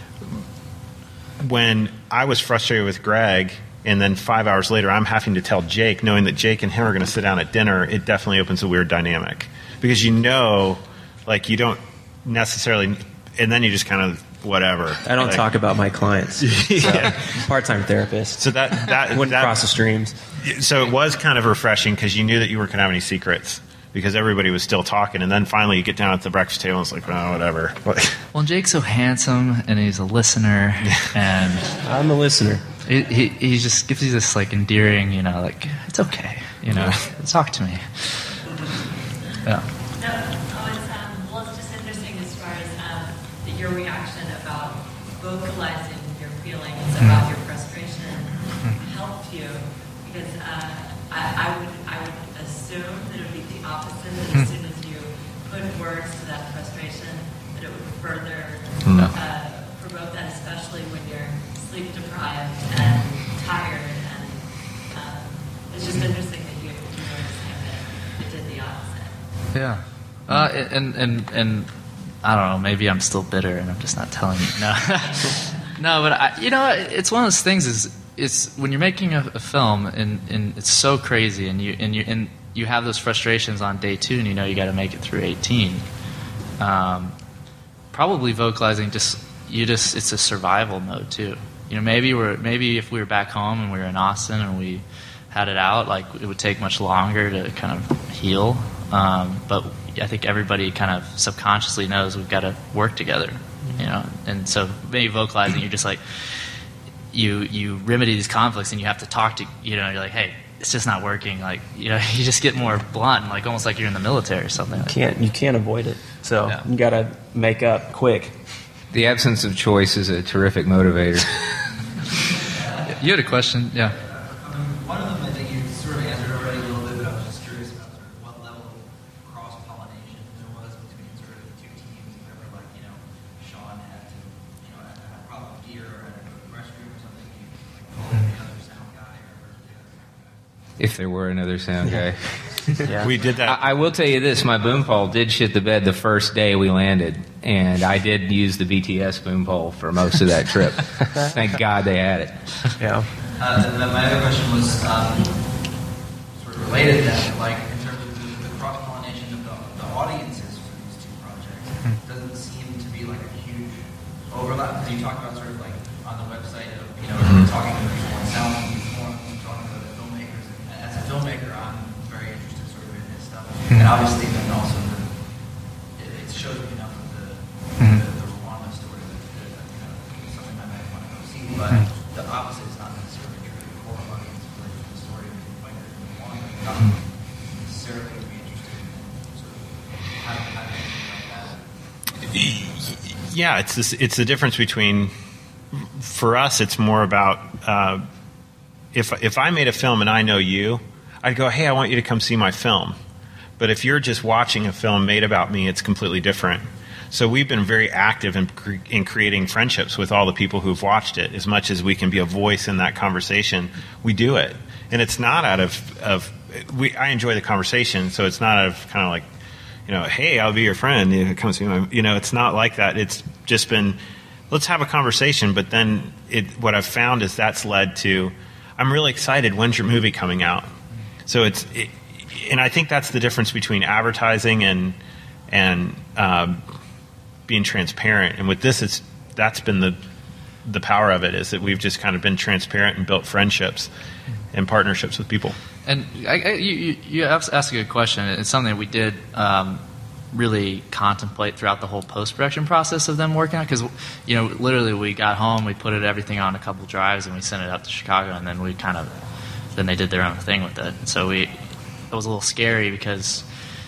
When I was frustrated with Greg, and then five hours later I'm having to tell Jake, knowing that Jake and him are going to sit down at dinner, it definitely opens a weird dynamic because you know, like you don't necessarily, and then you just kind of whatever. I don't like, talk about my clients. So, yeah. Part-time therapist. So that that wouldn't that, cross the streams. So it was kind of refreshing because you knew that you weren't going to have any secrets because everybody was still talking, and then finally you get down at the breakfast table and it's like, oh, whatever. Well, Jake's so handsome and he's a listener, and I'm a listener. He, he he just gives you this like endearing, you know, like it's okay, you know, talk to me. Yeah. No, oh, it's, um, well, it's just interesting as far as um, your reaction about vocalizing your feelings mm-hmm. about your frustration mm-hmm. helped you because uh, I, I would I would assume that it would be the opposite. That mm-hmm. as soon as you put words to that frustration, that it would further mm-hmm. uh, provoke that, especially when you're sleep deprived and tired. And um, it's just interesting that you, you noticed that it did the opposite. Yeah. Uh, and, and, and I don't know, maybe I'm still bitter and I'm just not telling you. No, no, but I, you know, it's one of those things is, it's when you're making a, a film and, and it's so crazy and you, and you, and you have those frustrations on day two and you know you got to make it through eighteen. Um, probably vocalizing just, you just, it's a survival mode too. You know, maybe we're, maybe if we were back home and we were in Austin and we had it out, like it would take much longer to kind of heal. Um, but I think everybody kind of subconsciously knows we've got to work together, you know. And so maybe vocalizing, you're just like you you remedy these conflicts, and you have to talk to, you know, you're like, hey, it's just not working. Like, you know, you just get more blunt, like almost like you're in the military or something. You can't you can't avoid it. So yeah. You got to make up quick. The absence of choice is a terrific motivator. You had a question, yeah. Um, one of them I think you sort of answered already a little bit, but I was just curious about sort of what level of cross-pollination there was between sort of the two teams. If ever, like, you know, Sean had to, you know, had a problem with gear or had to go to the restroom or something, you like call the other sound guy or the other sound guy. If there were another sound guy. Yeah. We did that. I, I will tell you this: my boom pole did shit the bed the first day we landed, and I did use the B T S boom pole for most of that trip. Thank God they had it. Yeah. Uh, and then my other question was um, sort of related to that, like in terms of the, the cross pollination of the, the audiences for these two projects. Mm-hmm. Doesn't seem to be like a huge overlap. Because you talked about sort of like on the website of, you know, mm-hmm. talking to people on sound, more talking to the filmmakers. And as a filmmaker, I'm very interested sort of in this stuff. Mm-hmm. And obviously then also the, it, it shows me enough of the, mm-hmm. the, the Rwanda story that, that, you know, something I might want to go see. But mm-hmm. the opposite is not necessarily true. The core audience related to the story of the fighters in Rwanda not necessarily would be interested in sort of how to how to think about that. Yeah, it's this, it's the difference between for us, it's more about uh, if if I made a film and I know you, I'd go, hey, I want you to come see my film. But if you're just watching a film made about me, it's completely different. So we've been very active in, cre- in creating friendships with all the people who've watched it. As much as we can be a voice in that conversation, we do it. And it's not out of, of we, I enjoy the conversation, so it's not out of kind of like, you know, hey, I'll be your friend. You know, come see my, you know, it's not like that. It's just been, let's have a conversation. But then it, what I've found is that's led to, I'm really excited. When's your movie coming out? So it's, it, and I think that's the difference between advertising and and um, being transparent. And with this, it's that's been the the power of it, is that we've just kind of been transparent and built friendships and partnerships with people. And I, I, you, you asked a good question. It's something that we did um, really contemplate throughout the whole post-production process of them working on. Because, you know, literally we got home, we put it everything on a couple drives, and we sent it up to Chicago, and then we kind of then they did their own thing with it. So we it was a little scary because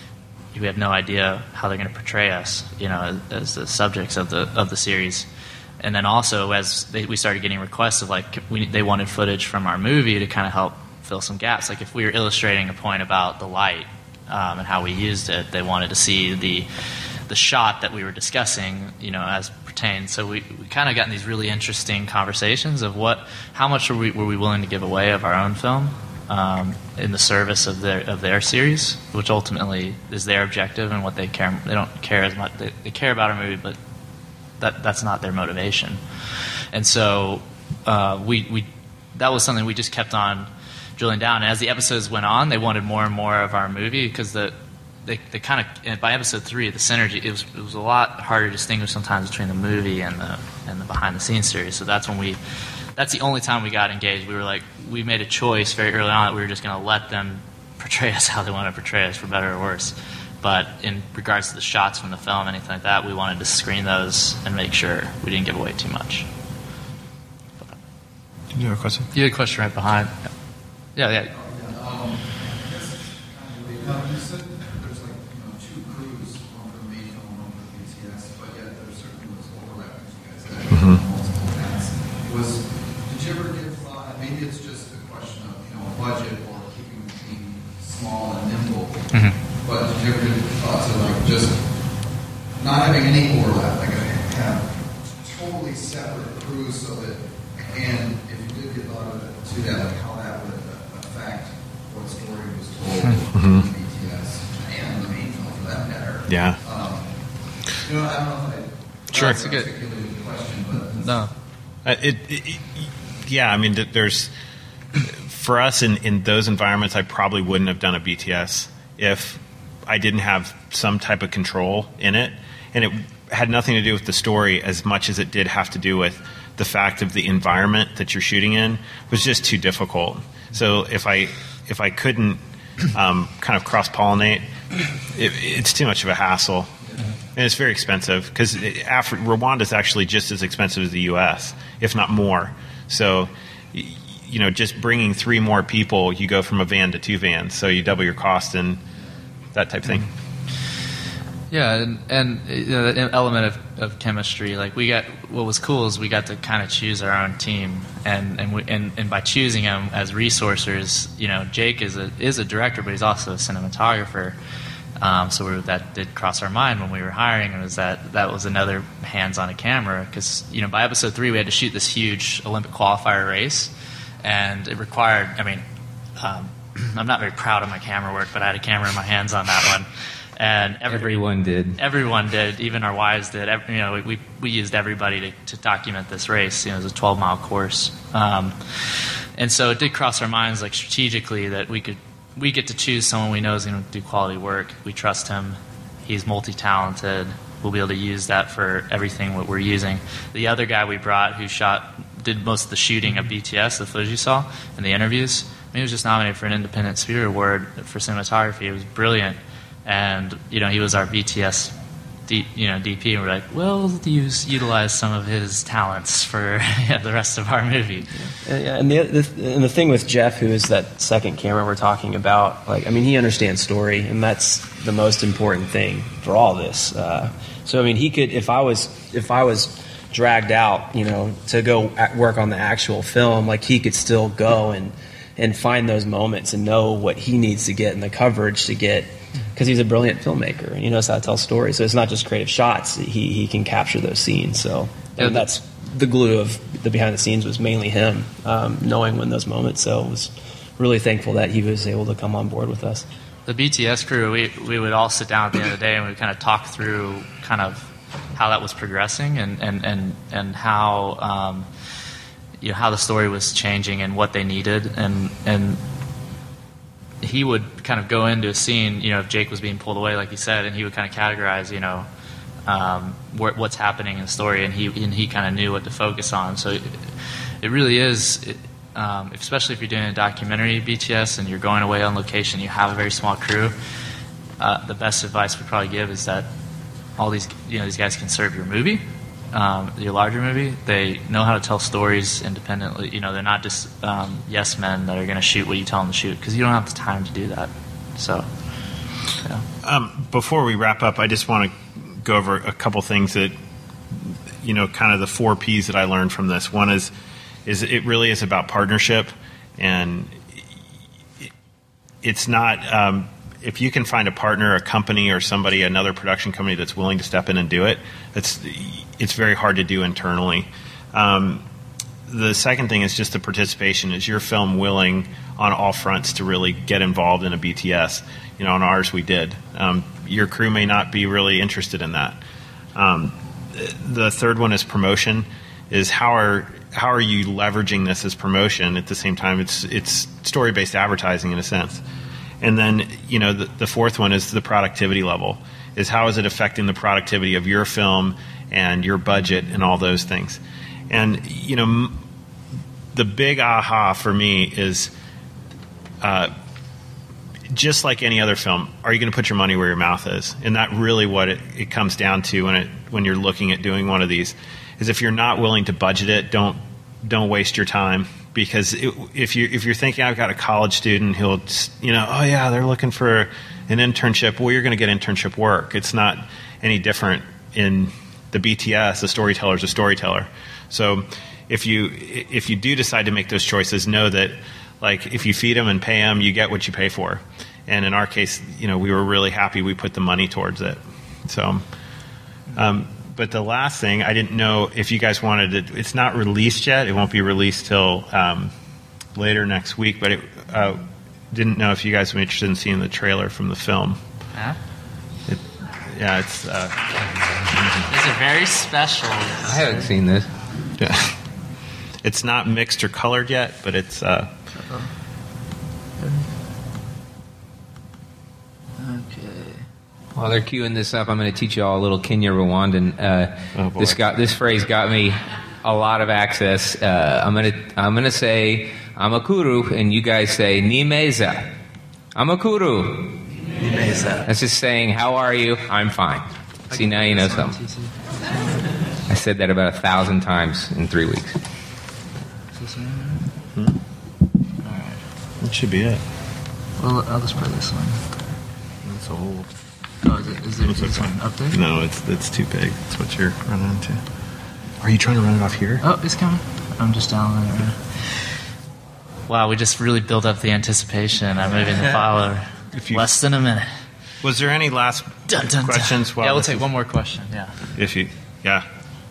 we have no idea how they're going to portray us, you know, as, as the subjects of the of the series. And then also, as they, we started getting requests of, like, we, they wanted footage from our movie to kind of help fill some gaps. Like, if we were illustrating a point about the light um, and how we used it, they wanted to see the the shot that we were discussing, you know, as pertained. So we, we kind of got in these really interesting conversations of what, how much were we, were we willing to give away of our own film um, in the service of their of their series, which ultimately is their objective and what they care. They don't care as much. They, they care about our movie, but that that's not their motivation. And so uh, we we that was something we just kept on drilling down. And as the episodes went on, they wanted more and more of our movie because the they they kind of by episode three, the synergy it was it was a lot harder to distinguish sometimes between the movie and the and the behind the scenes series. So that's when we that's the only time we got engaged. We were like we made a choice very early on that we were just going to let them portray us how they want to portray us, for better or worse. But in regards to the shots from the film, anything like that, we wanted to screen those and make sure we didn't give away too much. Did you have a question? You had a question right behind. Yeah, yeah. Um, you said there's like you know two crews, one for the main film, one for the B T S, but yet there's certainly was overlap with you guys. That Mm-hmm. multiple hats. Was did you ever give thought? Maybe it's just a question of you know budget or keeping the team small and nimble. Mm-hmm. But did you ever give thoughts of like just not having any overlap, like have totally separate crews, so that and if you did get thought of it to that, like how that would affect what story was told Mm-hmm. in B T S and the main film for that matter. Yeah. Um, you know, I don't know if I Sure. that's a good the question, but no. Uh, it, it, it, yeah, I mean, th- there's for us in, in those environments, I probably wouldn't have done a B T S if I didn't have some type of control in it, and it had nothing to do with the story as much as it did have to do with the fact of the environment that you're shooting in was just too difficult. So if I if I couldn't um, kind of cross pollinate, it, it's too much of a hassle. And it's very expensive because Af- Rwanda is actually just as expensive as the U S, if not more. So, y- you know, just bringing three more people, you go from a van to two vans, so you double your cost and that type of thing. Yeah, and, and you know, the element of, of chemistry, like we got, what was cool is we got to kind of choose our own team, and and, we, and and by choosing them as resourcers, you know, Jake is a is a director, but he's also a cinematographer. Um, so we, that did cross our mind when we were hiring, and was that that was another hands on a camera, because you know by episode three we had to shoot this huge Olympic qualifier race, and it required. I mean, um, I'm not very proud of my camera work, but I had a camera in my hands on that one. And every, everyone did. Everyone did. Even our wives did. Every, you know, we we used everybody to, to document this race. You know, it was a twelve mile course, um, and so it did cross our minds, like strategically, that we could we get to choose someone we know is going to do quality work. We trust him. He's multi talented. We'll be able to use that for everything that we're using. The other guy we brought, who shot, did most of the shooting of B T S, the footage you saw, and the interviews. I mean, he was just nominated for an Independent Spirit Award for cinematography. It was brilliant. And, you know, he was our B T S D, you know, D P, and we're like, well, use utilize some of his talents for yeah, the rest of our movie. Yeah, and the, the and the thing with Jeff, who is that second camera we're talking about, like, I mean, he understands story, and that's the most important thing for all this. Uh, so, I mean, he could, if I was, if I was dragged out, you know, to go at work on the actual film, like he could still go and and find those moments and know what he needs to get and the coverage to get, because he's a brilliant filmmaker and he knows how to tell stories. So it's not just creative shots; he he can capture those scenes. So and that's the glue of the behind the scenes was mainly him um, knowing when those moments. So I was really thankful that he was able to come on board with us. The B T S crew, we we would all sit down at the end of the day and we would kind of talk through kind of how that was progressing and and and and how um, you know how the story was changing and what they needed, and and he would kind of go into a scene, you know, if Jake was being pulled away, like you said, and he would kind of categorize, you know, um, wh- what's happening in the story, and he and he kind of knew what to focus on. So it, it really is, it, um, especially if you're doing a documentary B T S and you're going away on location, you have a very small crew. Uh, the best advice we'd probably give is that all these, you know, these guys can serve your movie, um, your larger movie. They know how to tell stories independently. You know, they're not just um, yes men that are going to shoot what you tell them to shoot, because you don't have the time to do that. So, yeah. Um, before we wrap up, I just want to go over a couple things that, you know, kind of the four P's that I learned from this. One is, is it really is about partnership, and it, it's not. Um, If you can find a partner, a company, or somebody, another production company that's willing to step in and do it, it's it's very hard to do internally. Um, the second thing is just the participation. Is your film willing on all fronts to really get involved in a B T S? You know, on ours we did. Um, your crew may not be really interested in that. Um, the third one is promotion. Is how are how are you leveraging this as promotion at the same time? It's it's story-based advertising in a sense. And then, you know, the, the fourth one is the productivity level. Is how is it affecting the productivity of your film and your budget and all those things? And, you know, m- the big aha for me is uh, just like any other film, are you going to put your money where your mouth is? And that really what it, it comes down to when it when you're looking at doing one of these, is if you're not willing to budget it, don't don't waste your time. Because it, if you if you're thinking, I've got a college student who'll, you know, oh yeah, they're looking for an internship. Well, you're going to get internship work. It's not any different in the B T S. A storyteller is a storyteller. So if you if you do decide to make those choices, know that, like, if you feed them and pay them, you get what you pay for. And in our case, you know, we were really happy we put the money towards it. So. Um, But the last thing, I didn't know if you guys wanted it. It's not released yet. It won't be released till um, later next week. But it uh, didn't know if you guys were interested in seeing the trailer from the film. Yeah. It, yeah, it's. Uh, These are very special. I haven't seen this. Yeah. It's not mixed or colored yet, but it's. Uh, While they're queuing this up, I'm going to teach you all a little Kenya Rwandan. Uh, oh boy. This got this phrase got me a lot of access. Uh, I'm going to I'm going to say Amakuru, and you guys say Nimeza. Amakuru. Nimeza. That's just saying, how are you? I'm fine. See, now you know something. I said that about a thousand times in three weeks. Hmm. That should be it. Well, I'll just play this one. That's old. Oh, is, it, is there It's this okay. one up there? No, it's it's too big. That's what you're running into. Are you trying to run it off here? Oh, it's coming. I'm just down there. Right? Wow, we just really built up the anticipation. I'm moving the file over. If you, Less than a minute. Was there any last dun, dun, questions? Dun. Yeah, we'll take one more question. Yeah. If you, yeah.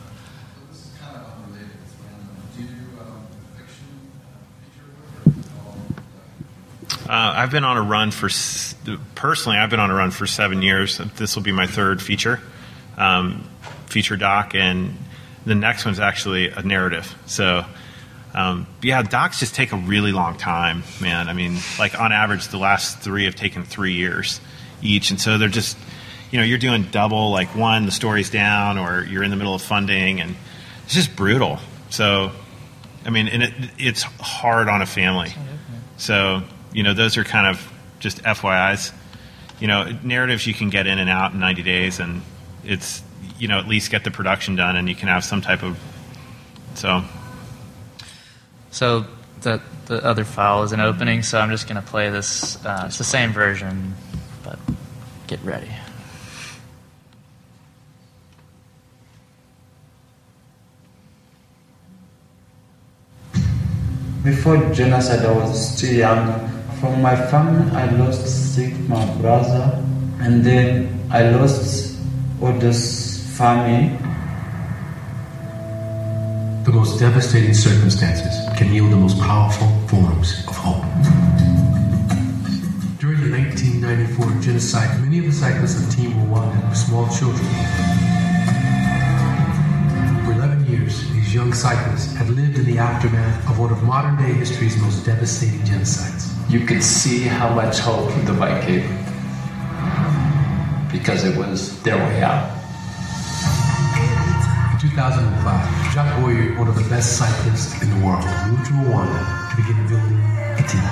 Uh, I've been on a run for, personally, I've been on a run for seven years. This will be my third feature, um, feature doc, and the next one's actually a narrative. So, um, yeah, docs just take a really long time, man. I mean, like on average, the last three have taken three years each. And so they're just, you know, you're doing double, like one, the story's down, or you're in the middle of funding, and it's just brutal. So, I mean, and it, it's hard on a family. So, you know, those are kind of just F Y Is. You know, narratives you can get in and out in ninety days, and it's, you know, at least get the production done, and you can have some type of, so. So the the other file is an opening, so I'm just going to play this. Uh, it's the same version, but get ready. Before genocide, I was still young. From my family, I lost sick my brother, and then I lost others family. The most devastating circumstances can yield the most powerful forms of hope. During the nineteen ninety-four genocide, many of the cyclists of Team Rwanda were small children. For eleven years, these young cyclists had lived in the aftermath of one of modern-day history's most devastating genocides. You could see how much hope the bike gave because it was their way out. In two thousand five, Jacques Boyer, one of the best cyclists in the world, moved to Rwanda to begin building a team.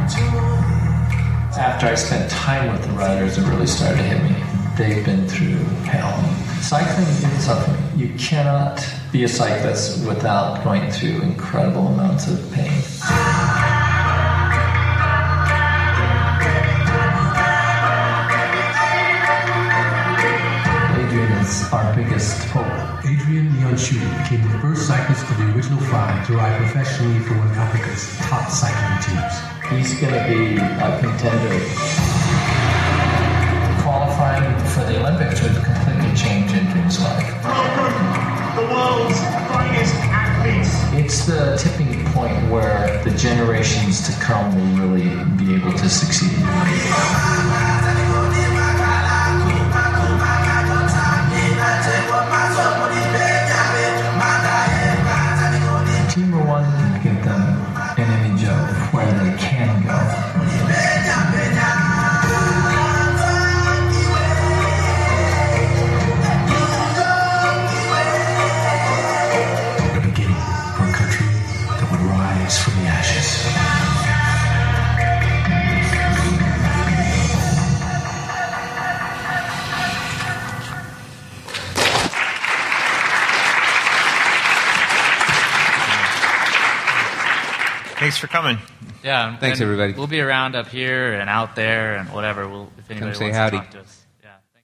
After I spent time with the riders, it really started to hit me. They've been through hell. Cycling is something. You cannot be a cyclist without going through incredible amounts of pain. Adrian is our biggest hope. Adrian Nyanshu became the first cyclist of the original five to ride professionally for one of Africa's top cycling teams. He's going to be a contender. Qualifying for the Olympics would completely change Adrian's life. The world's finest athletes. It's the tipping point where the generations to come will really be able to succeed. Team Rwanda can get them an image of where they can go. The beginning for a country that would rise from the ashes. Thanks for coming. Yeah. Thanks, and everybody. We'll be around up here and out there and whatever. We'll, if anybody Come say wants howdy. to talk to us.